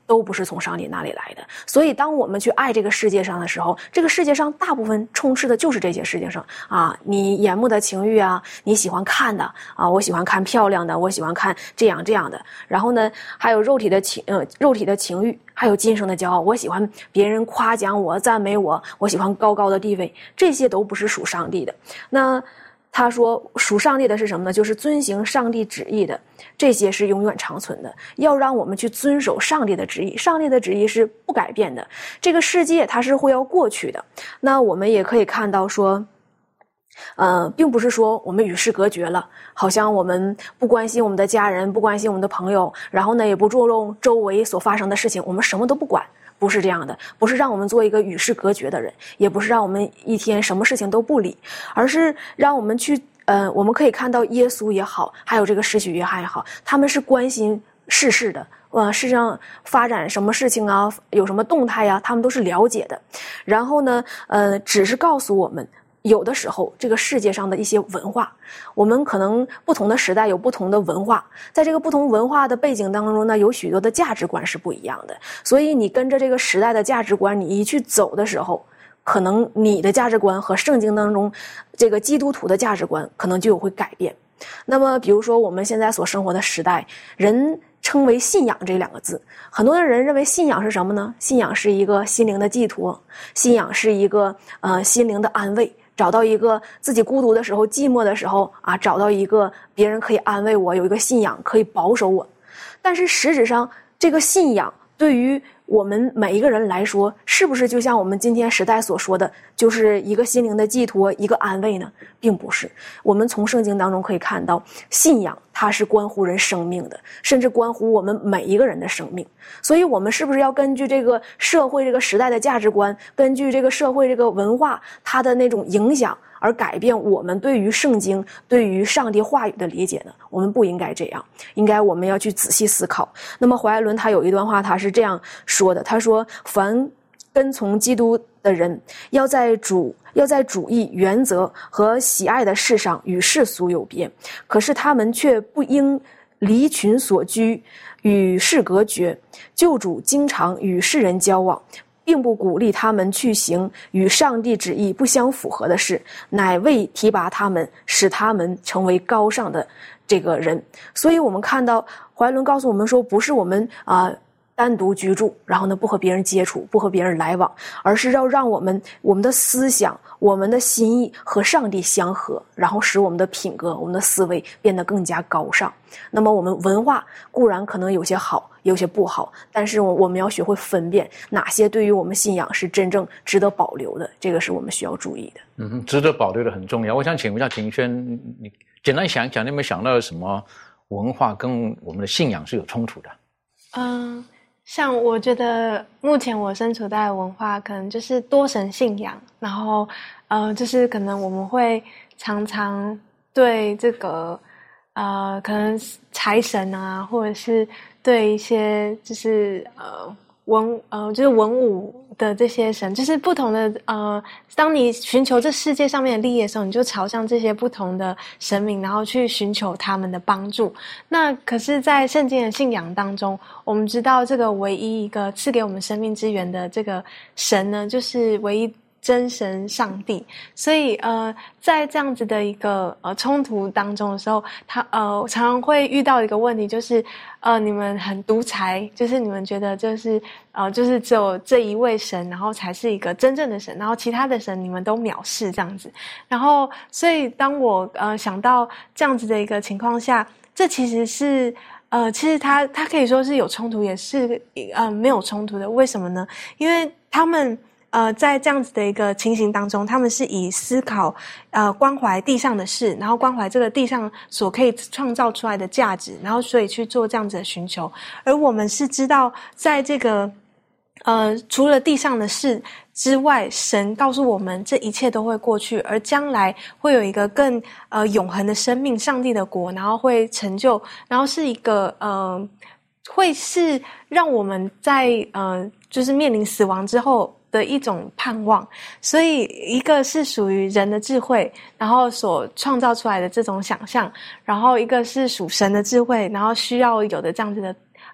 都不是从上帝那里来的。所以当我们去爱这个世界上的时候，这个世界上大部分充斥的就是这些事情上啊，你眼目的情欲啊，你喜欢看的啊，我喜欢看漂亮的，我喜欢看这样这样的，然后呢还有肉体的情呃肉体的情欲，还有今生的骄傲，我喜欢别人夸奖我赞美我，我喜欢高高的地位，这些都不是属上帝的。那他说属上帝的是什么呢？就是遵行上帝旨意的，这些是永远长存的。要让我们去遵守上帝的旨意，上帝的旨意是不改变的，这个世界它是会要过去的。那我们也可以看到说呃，并不是说我们与世隔绝了，好像我们不关心我们的家人，不关心我们的朋友，然后呢也不注重周围所发生的事情，我们什么都不管。不是这样的，不是让我们做一个与世隔绝的人，也不是让我们一天什么事情都不理，而是让我们去呃，我们可以看到耶稣也好，还有这个施洗约翰也好，他们是关心世事的，呃，世上发展什么事情啊，有什么动态呀、啊，他们都是了解的。然后呢，呃，只是告诉我们，有的时候这个世界上的一些文化，我们可能不同的时代有不同的文化，在这个不同文化的背景当中呢，有许多的价值观是不一样的。所以你跟着这个时代的价值观，你一去走的时候，可能你的价值观和圣经当中这个基督徒的价值观可能就有会改变。那么比如说我们现在所生活的时代，人称为信仰这两个字，很多的人认为信仰是什么呢？信仰是一个心灵的寄托，信仰是一个呃心灵的安慰，找到一个自己孤独的时候，寂寞的时候啊，找到一个别人可以安慰我，有一个信仰可以保守我。但是实质上这个信仰对于我们每一个人来说，是不是就像我们今天时代所说的，就是一个心灵的寄托，一个安慰呢？并不是。我们从圣经当中可以看到，信仰它是关乎人生命的，甚至关乎我们每一个人的生命。所以我们是不是要根据这个社会这个时代的价值观，根据这个社会这个文化它的那种影响，而改变我们对于圣经、对于上帝话语的理解呢？我们不应该这样，应该我们要去仔细思考。那么怀伦他有一段话，他是这样说的，他说：凡跟从基督的人，要在主要在主义、原则和喜爱的事上与世俗有别，可是他们却不应离群所居，与世隔绝。救主经常与世人交往，并不鼓励他们去行与上帝旨意不相符合的事，乃为提拔他们，使他们成为高尚的这个人。所以我们看到怀伦告诉我们说，不是我们啊、呃、单独居住，然后呢不和别人接触，不和别人来往，而是要让我们我们的思想、我们的心意和上帝相合，然后使我们的品格、我们的思维变得更加高尚。那么我们文化固然可能有些好，有些不好，但是我们要学会分辨哪些对于我们信仰是真正值得保留的，这个是我们需要注意的。 嗯，值得保留的很重要。我想请问一下庭轩，你简单想一想，你有没有想到什么文化跟我们的信仰是有冲突的？ 嗯，像我觉得目前我身处在的文化可能就是多神信仰，然后呃，就是可能我们会常常对这个呃，可能财神啊，或者是对一些就是呃文呃就是文武的这些神，就是不同的呃，当你寻求这世界上面的利益的时候，你就朝向这些不同的神明，然后去寻求他们的帮助。那可是在圣经的信仰当中，我们知道这个唯一一个赐给我们生命之源的这个神呢，就是唯一真神上帝。所以呃在这样子的一个呃冲突当中的时候，他呃常常会遇到一个问题，就是呃你们很独裁，就是你们觉得就是呃就是只有这一位神，然后才是一个真正的神，然后其他的神你们都藐视这样子。然后所以当我呃想到这样子的一个情况下，这其实是呃其实它它可以说是有冲突，也是呃没有冲突的。为什么呢？因为他们呃，在这样子的一个情形当中，他们是以思考呃关怀地上的事，然后关怀这个地上所可以创造出来的价值，然后所以去做这样子的寻求。而我们是知道在这个呃除了地上的事之外，神告诉我们这一切都会过去，而将来会有一个更呃永恒的生命，上帝的国，然后会成就，然后是一个呃会是让我们在呃就是面临死亡之后的一种盼望。所以一个是属于人的智慧，然后所创造出来的这种想象，然后一个是属神的智慧，然后需要有的这样子的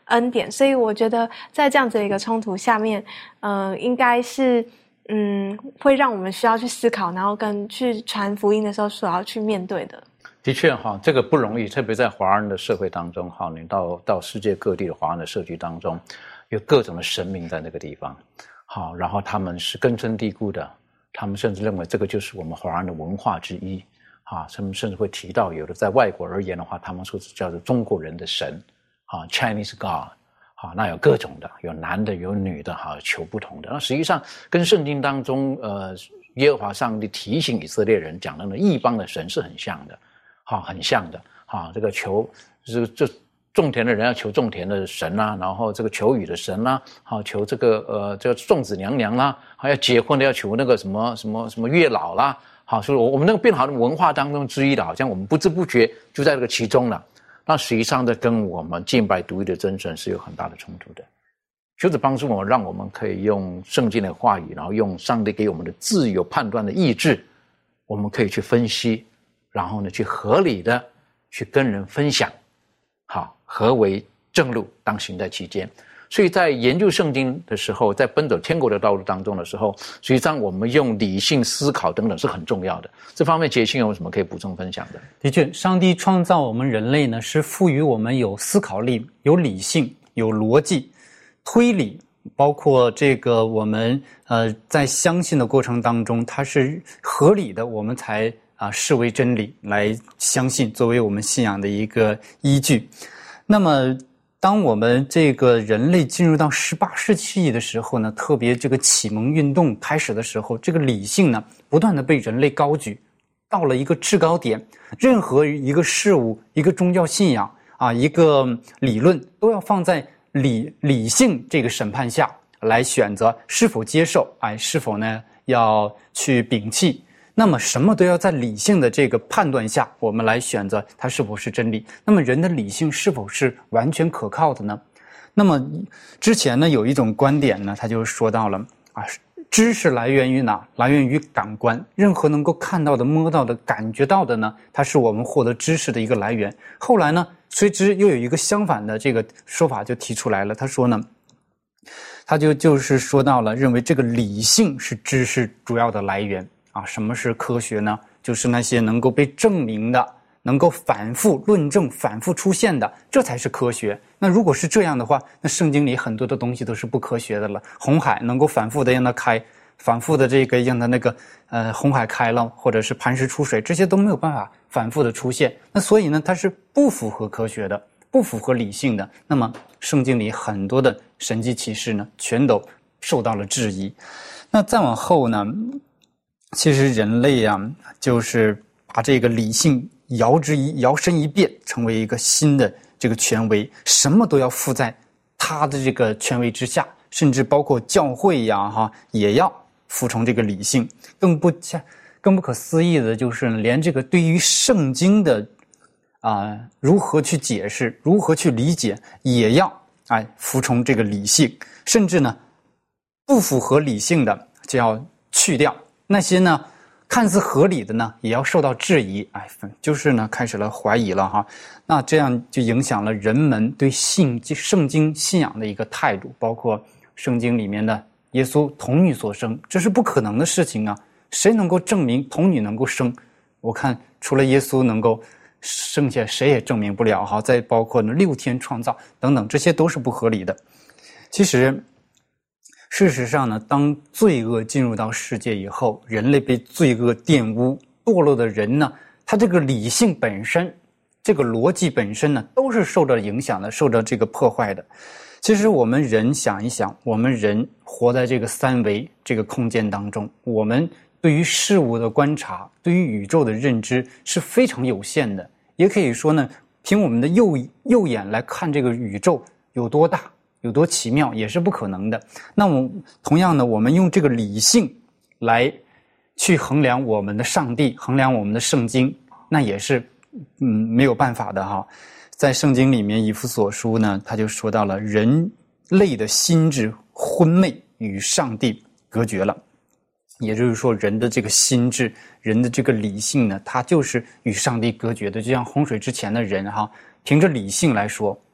恩典。所以我觉得在这样子的一个冲突下面，呃，应该是嗯，会让我们需要去思考，然后跟去传福音的时候所要去面对的。 的确哈，这个不容易，特别在华人的社会当中哈，你到到世界各地的华人的社区当中，有各种的神明在那个地方，好，然后他们是根深蒂固的，他们甚至认为这个就是我们华人的文化之一，啊，他们甚至会提到有的在外国而言的话，他们说是叫做中国人的神，啊 ，Chinese God， 啊，那有各种的，有男的有女的，哈，求不同的。那实际上跟圣经当中呃耶和华上帝提醒以色列人讲的那异邦的神是很像的。好，很像的，好，这个求这这种田的人要求种田的神啦、啊，然后这个求雨的神啦、啊，好求这个呃这个粽子娘娘啦、啊，还要结婚的要求那个什么什么什么月老啦，好，所以我们那个变好的文化当中之一的，好像我们不知不觉就在这个其中了。那实际上的跟我们敬拜独一的真神是有很大的冲突的。求主帮助我们，让我们可以用圣经的话语，然后用上帝给我们的自由判断的意志，我们可以去分析。然后呢，去合理的去跟人分享，好，何为正路，当行在其间。所以在研究圣经的时候，在奔走天国的道路当中的时候，实际上我们用理性思考等等是很重要的。这方面杰信有什么可以补充分享的？ 的确，上帝创造我们人类呢，是赋予我们有思考力、有理性、有逻辑、推理，包括这个我们呃在相信的过程当中，它是合理的，我们才。啊，视为真理来相信，作为我们信仰的一个依据。那么，当我们这个人类进入到十八世纪的时候呢，特别这个启蒙运动开始的时候，这个理性呢，不断的被人类高举，到了一个制高点。任何一个事物、一个宗教信仰啊，一个理论，都要放在理理性这个审判下来选择是否接受，哎，是否呢要去摒弃。那么什么都要在理性的这个判断下，我们来选择它是否是真理。那么人的理性是否是完全可靠的呢？那么之前呢有一种观点呢，他就说到了啊，知识来源于哪？来源于感官。任何能够看到的、摸到的、感觉到的呢，它是我们获得知识的一个来源。后来呢，随之又有一个相反的这个说法就提出来了。他说呢，他就就是说到了，认为这个理性是知识主要的来源。啊，什么是科学呢？就是那些能够被证明的，能够反复论证、反复出现的，这才是科学。那如果是这样的话，那圣经里很多的东西都是不科学的了。红海能够反复的让它开，反复的这个让它那个呃红海开了，或者是磐石出水，这些都没有办法反复的出现。那所以呢，它是不符合科学的，不符合理性的。那么圣经里很多的神迹奇事呢，全都受到了质疑。那再往后呢？其实人类啊，就是把这个理性摇之一摇身一变，成为一个新的这个权威，什么都要附在他的这个权威之下，甚至包括教会呀，哈，也要服从这个理性。更不更不可思议的就是，连这个对于圣经的啊、呃、如何去解释、如何去理解，也要哎服从这个理性，甚至呢不符合理性的就要去掉。那些呢看似合理的呢，也要受到质疑，哎，就是呢开始了怀疑了哈。那这样就影响了人们对信圣经信仰的一个态度，包括圣经里面的耶稣童女所生，这是不可能的事情啊！谁能够证明童女能够生？我看除了耶稣能够，剩下谁也证明不了哈。再包括呢六天创造等等，这些都是不合理的。其实。事实上呢，当罪恶进入到世界以后，人类被罪恶玷污，堕落的人呢，他这个理性本身，这个逻辑本身呢，都是受到影响的，受到这个破坏的。其实我们人想一想，我们人活在这个三维这个空间当中，我们对于事物的观察，对于宇宙的认知是非常有限的。也可以说呢，凭我们的右右眼来看这个宇宙有多大。有多奇妙也是不可能的。那么同样呢，我们用这个理性来去衡量我们的上帝，衡量我们的圣经，那也是嗯没有办法的哈。在圣经里面，以弗所书呢，他就说到了人类的心智昏昧，与上帝隔绝了。也就是说，人的这个心智，人的这个理性呢，它就是与上帝隔绝的。就像洪水之前的人哈，凭着理性来说，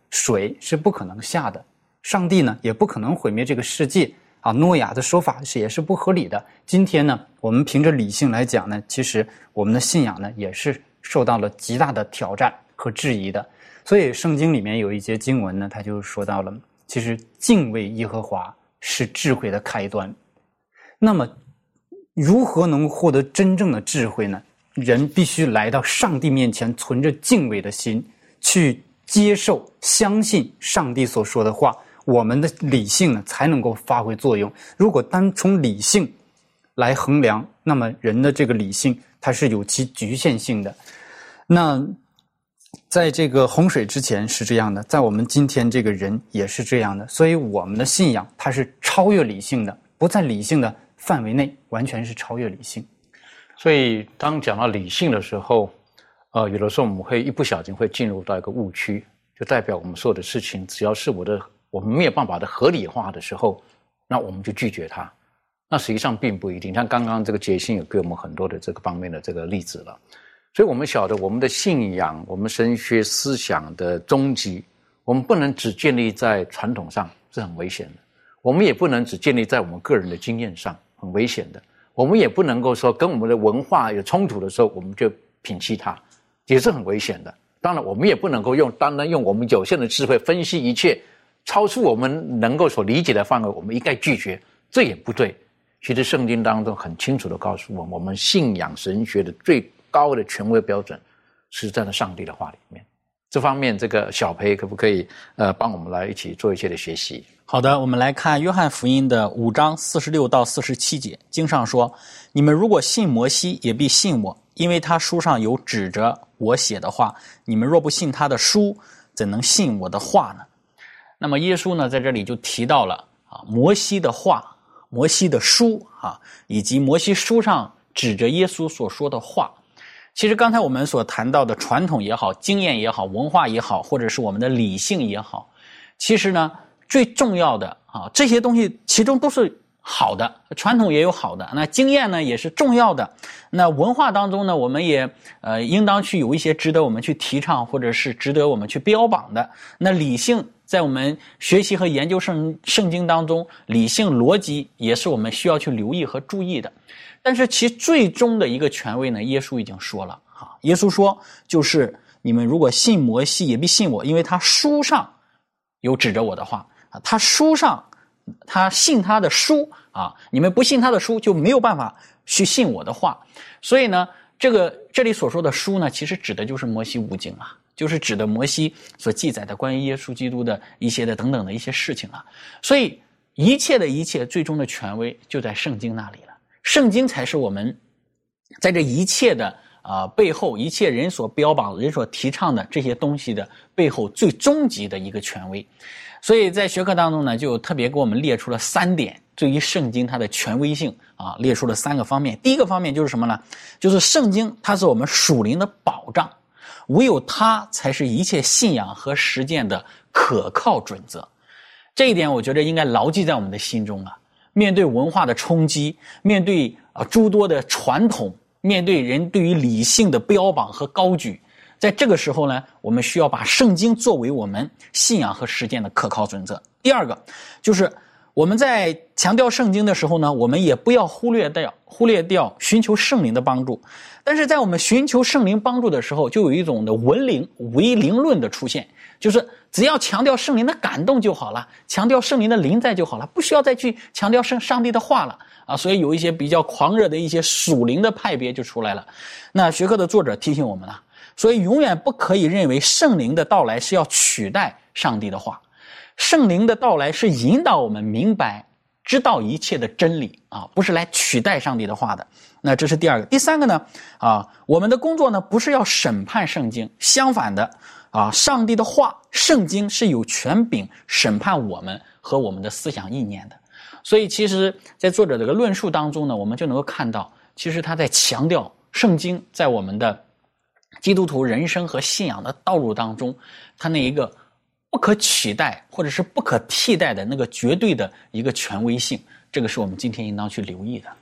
水是不可能下的，上帝呢也不可能毁灭这个世界啊。诺亚的说法是也是不合理的。今天呢，我们凭着理性来讲呢，其实我们的信仰呢也是受到了极大的挑战和质疑的。所以圣经里面有一节经文呢，它就说到了，其实敬畏耶和华是智慧的开端。那么如何能获得真正的智慧呢？人必须来到上帝面前，存着敬畏的心去接受相信上帝所说的话，我们的理性呢才能够发挥作用。如果单从理性来衡量，那么人的这个理性它是有其局限性的。那在这个洪水之前是这样的，在我们今天这个人也是这样的，所以我们的信仰它是超越理性的，不在理性的范围内，完全是超越理性。 所以当讲到理性的时候，呃，有的时候我们会一不小心会进入到一个误区，就代表我们所有的事情，只要是我的我们没有办法的合理化的时候，那我们就拒绝它。那实际上并不一定，像刚刚这个杰心有给我们很多的这个方面的这个例子了。所以我们晓得我们的信仰，我们神学思想的终极，我们不能只建立在传统上，是很危险的。我们也不能只建立在我们个人的经验上，很危险的。我们也不能够说跟我们的文化有冲突的时候，我们就摒弃它，也是很危险的。当然我们也不能够用单单用我们有限的智慧分析一切，超出我们能够所理解的范围，我们一概拒绝，这也不对。其实圣经当中很清楚地告诉我们，我们信仰神学的最高的权威标准是在上帝的话里面。这方面这个小培可不可以呃帮我们来一起做一些的学习？ 好的，我们来看约翰福音的五章四十六到四十七节。经上说，你们如果信摩西，也必信我，因为他书上有指着我写的话。你们若不信他的书，怎能信我的话呢？那么耶稣呢在这里就提到了啊摩西的话、摩西的书啊，以及摩西书上指着耶稣所说的话。其实刚才我们所谈到的传统也好，经验也好，文化也好，或者是我们的理性也好，其实呢最重要的啊这些东西其中都是好的，传统也有好的，那经验呢也是重要的。那文化当中呢，我们也呃应当去有一些值得我们去提倡，或者是值得我们去标榜的。那理性在我们学习和研究圣圣经当中，理性逻辑也是我们需要去留意和注意的。但是其最终的一个权威呢，耶稣已经说了啊，耶稣说就是你们如果信摩西，也必信我，因为他书上有指着我的话啊，他书上他信他的书啊，你们不信他的书就没有办法去信我的话。所以呢，这个这里所说的书呢，其实指的就是摩西五经啊，就是指的摩西所记载的关于耶稣基督的一些的等等的一些事情啊。所以一切的一切最终的权威就在圣经那里了。圣经才是我们在这一切的啊、呃、背后，一切人所标榜、人所提倡的这些东西的背后最终极的一个权威。所以在学科当中呢，就特别给我们列出了三点对于圣经它的权威性啊，列出了三个方面。第一个方面就是什么呢？就是圣经它是我们属灵的保障，唯有它才是一切信仰和实践的可靠准则。这一点我觉得应该牢记在我们的心中啊。面对文化的冲击，面对啊诸多的传统，面对人对于理性的标榜和高举，在这个时候呢，我们需要把圣经作为我们信仰和实践的可靠准则。第二个就是我们在强调圣经的时候呢，我们也不要忽略掉忽略掉寻求圣灵的帮助。但是在我们寻求圣灵帮助的时候，就有一种的文灵唯灵论的出现，就是只要强调圣灵的感动就好了，强调圣灵的临在就好了，不需要再去强调圣上帝的话了啊。所以有一些比较狂热的一些属灵的派别就出来了。那学科的作者提醒我们了，所以永远不可以认为圣灵的到来是要取代上帝的话，圣灵的到来是引导我们明白知道一切的真理啊，不是来取代上帝的话的。那这是第二个。第三个呢啊，我们的工作呢不是要审判圣经，相反的啊，上帝的话圣经是有权柄审判我们和我们的思想意念的。所以其实在作者这个论述当中呢，我们就能够看到，其实他在强调圣经在我们的基督徒人生和信仰的道路当中，他那一个不可取代或者是不可替代的那个绝对的一个权威性，这个是我们今天应当去留意的。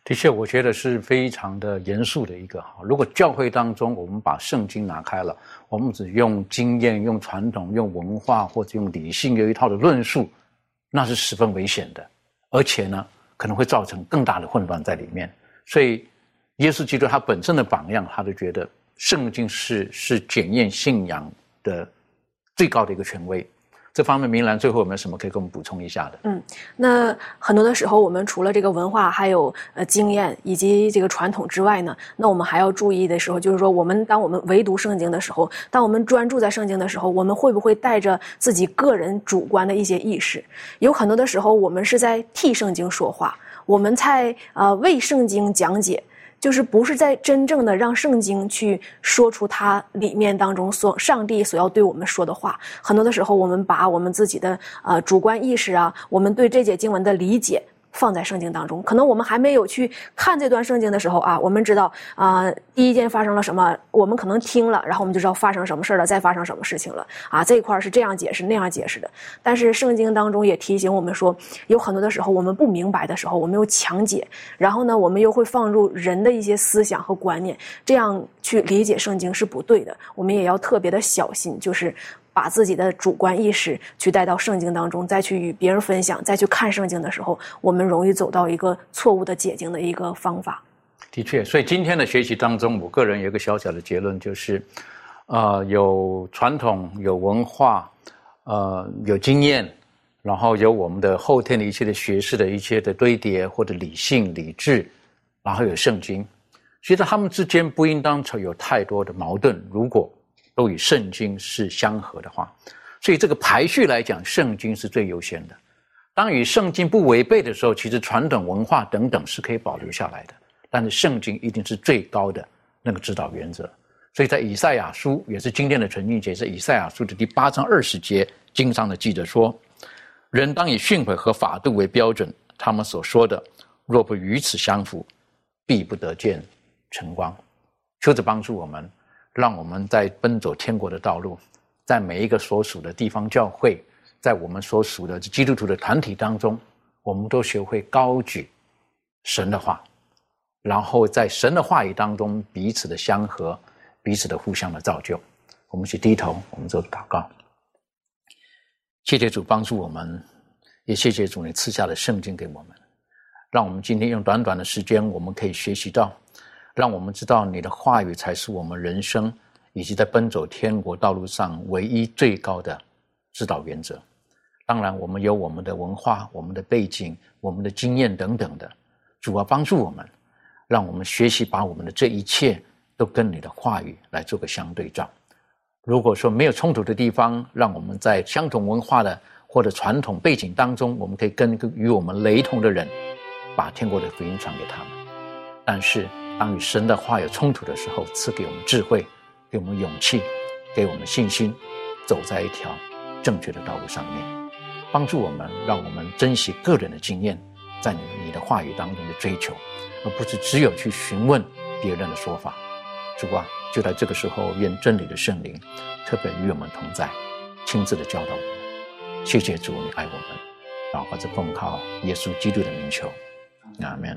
的确，我觉得是非常的严肃的一个哈。如果教会当中我们把圣经拿开了，我们只用经验、用传统、用文化或者用理性有一套的论述，那是十分危险的，而且呢，可能会造成更大的混乱在里面。所以，耶稣基督他本身的榜样，他就觉得圣经是是检验信仰的最高的一个权威。这方面，明兰最后有没有什么可以跟我们补充一下的？ 嗯，那很多的时候，我们除了这个文化，还有呃经验以及这个传统之外呢，那我们还要注意的时候，就是说，我们当我们唯读圣经的时候，当我们专注在圣经的时候，我们会不会带着自己个人主观的一些意识？有很多的时候，我们是在替圣经说话，我们在呃为圣经讲解。就是不是在真正的让圣经去说出它里面当中所上帝所要对我们说的话。很多的时候，我们把我们自己的呃主观意识啊，我们对这节经文的理解放在圣经当中。可能我们还没有去看这段圣经的时候啊，我们知道啊、呃、第一件发生了什么，我们可能听了，然后我们就知道发生什么事了，再发生什么事情了啊，这一块是这样解释那样解释的。但是圣经当中也提醒我们说，有很多的时候我们不明白的时候，我们又强解，然后呢我们又会放入人的一些思想和观念，这样去理解圣经是不对的。我们也要特别的小心，就是把自己的主观意识去带到圣经当中，再去与别人分享，再去看圣经的时候，我们容易走到一个错误的解经的一个方法。 的确，所以今天的学习当中，我个人有一个小小的结论，就是呃，有传统，有文化，呃，有经验，然后有我们的后天的一切的学识的一切的堆叠，或者理性、理智，然后有圣经。其实他们之间不应当有太多的矛盾，如果都与圣经是相合的话，所以这个排序来讲，圣经是最优先的。当与圣经不违背的时候，其实传统文化等等是可以保留下来的，但是圣经一定是最高的那个指导原则。所以在以赛亚书，也是今天的纯净节，是以赛亚书的第八章二十节，经上的记着说：人当以训诲和法度为标准，他们所说的若不与此相符，必不得见晨光。求主帮助我们，让我们在奔走天国的道路，在每一个所属的地方教会，在我们所属的基督徒的团体当中，我们都学会高举神的话，然后在神的话语当中彼此的相合，彼此的互相的造就。我们去低头，我们做祷告。谢谢主帮助我们，也谢谢主你赐下的圣经给我们，让我们今天用短短的时间，我们可以学习到，让我们知道你的话语才是我们人生以及在奔走天国道路上唯一最高的指导原则。当然我们有我们的文化，我们的背景，我们的经验等等的，主要帮助我们，让我们学习把我们的这一切都跟你的话语来做个相对照。如果说没有冲突的地方，让我们在相同文化的或者传统背景当中，我们可以跟与我们雷同的人把天国的福音传给他们。但是当与神的话有冲突的时候，赐给我们智慧，给我们勇气，给我们信心，走在一条正确的道路上面，帮助我们，让我们珍惜个人的经验，在你你的话语当中的追求，而不是只有去询问别人的说法。主啊，就在这个时候，愿真理的圣灵特别与我们同在，亲自的教导我们。谢谢主，你爱我们，祷告着奉靠耶稣基督的名求，阿们。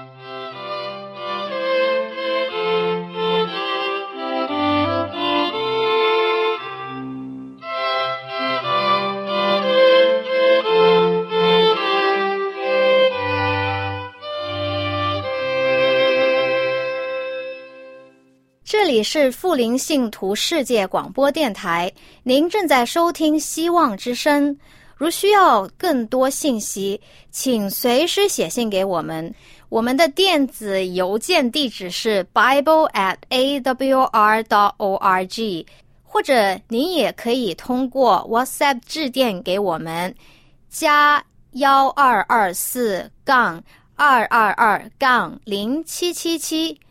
这里是富林信徒世界广播电台，您正在收听希望之声。如需要更多信息，请随时写信给我们，我们的电子邮件地址是 bible at a w r dot org， 或者您也可以通过 WhatsApp 致电给我们，加幺二二四杠二二二杠零七七七。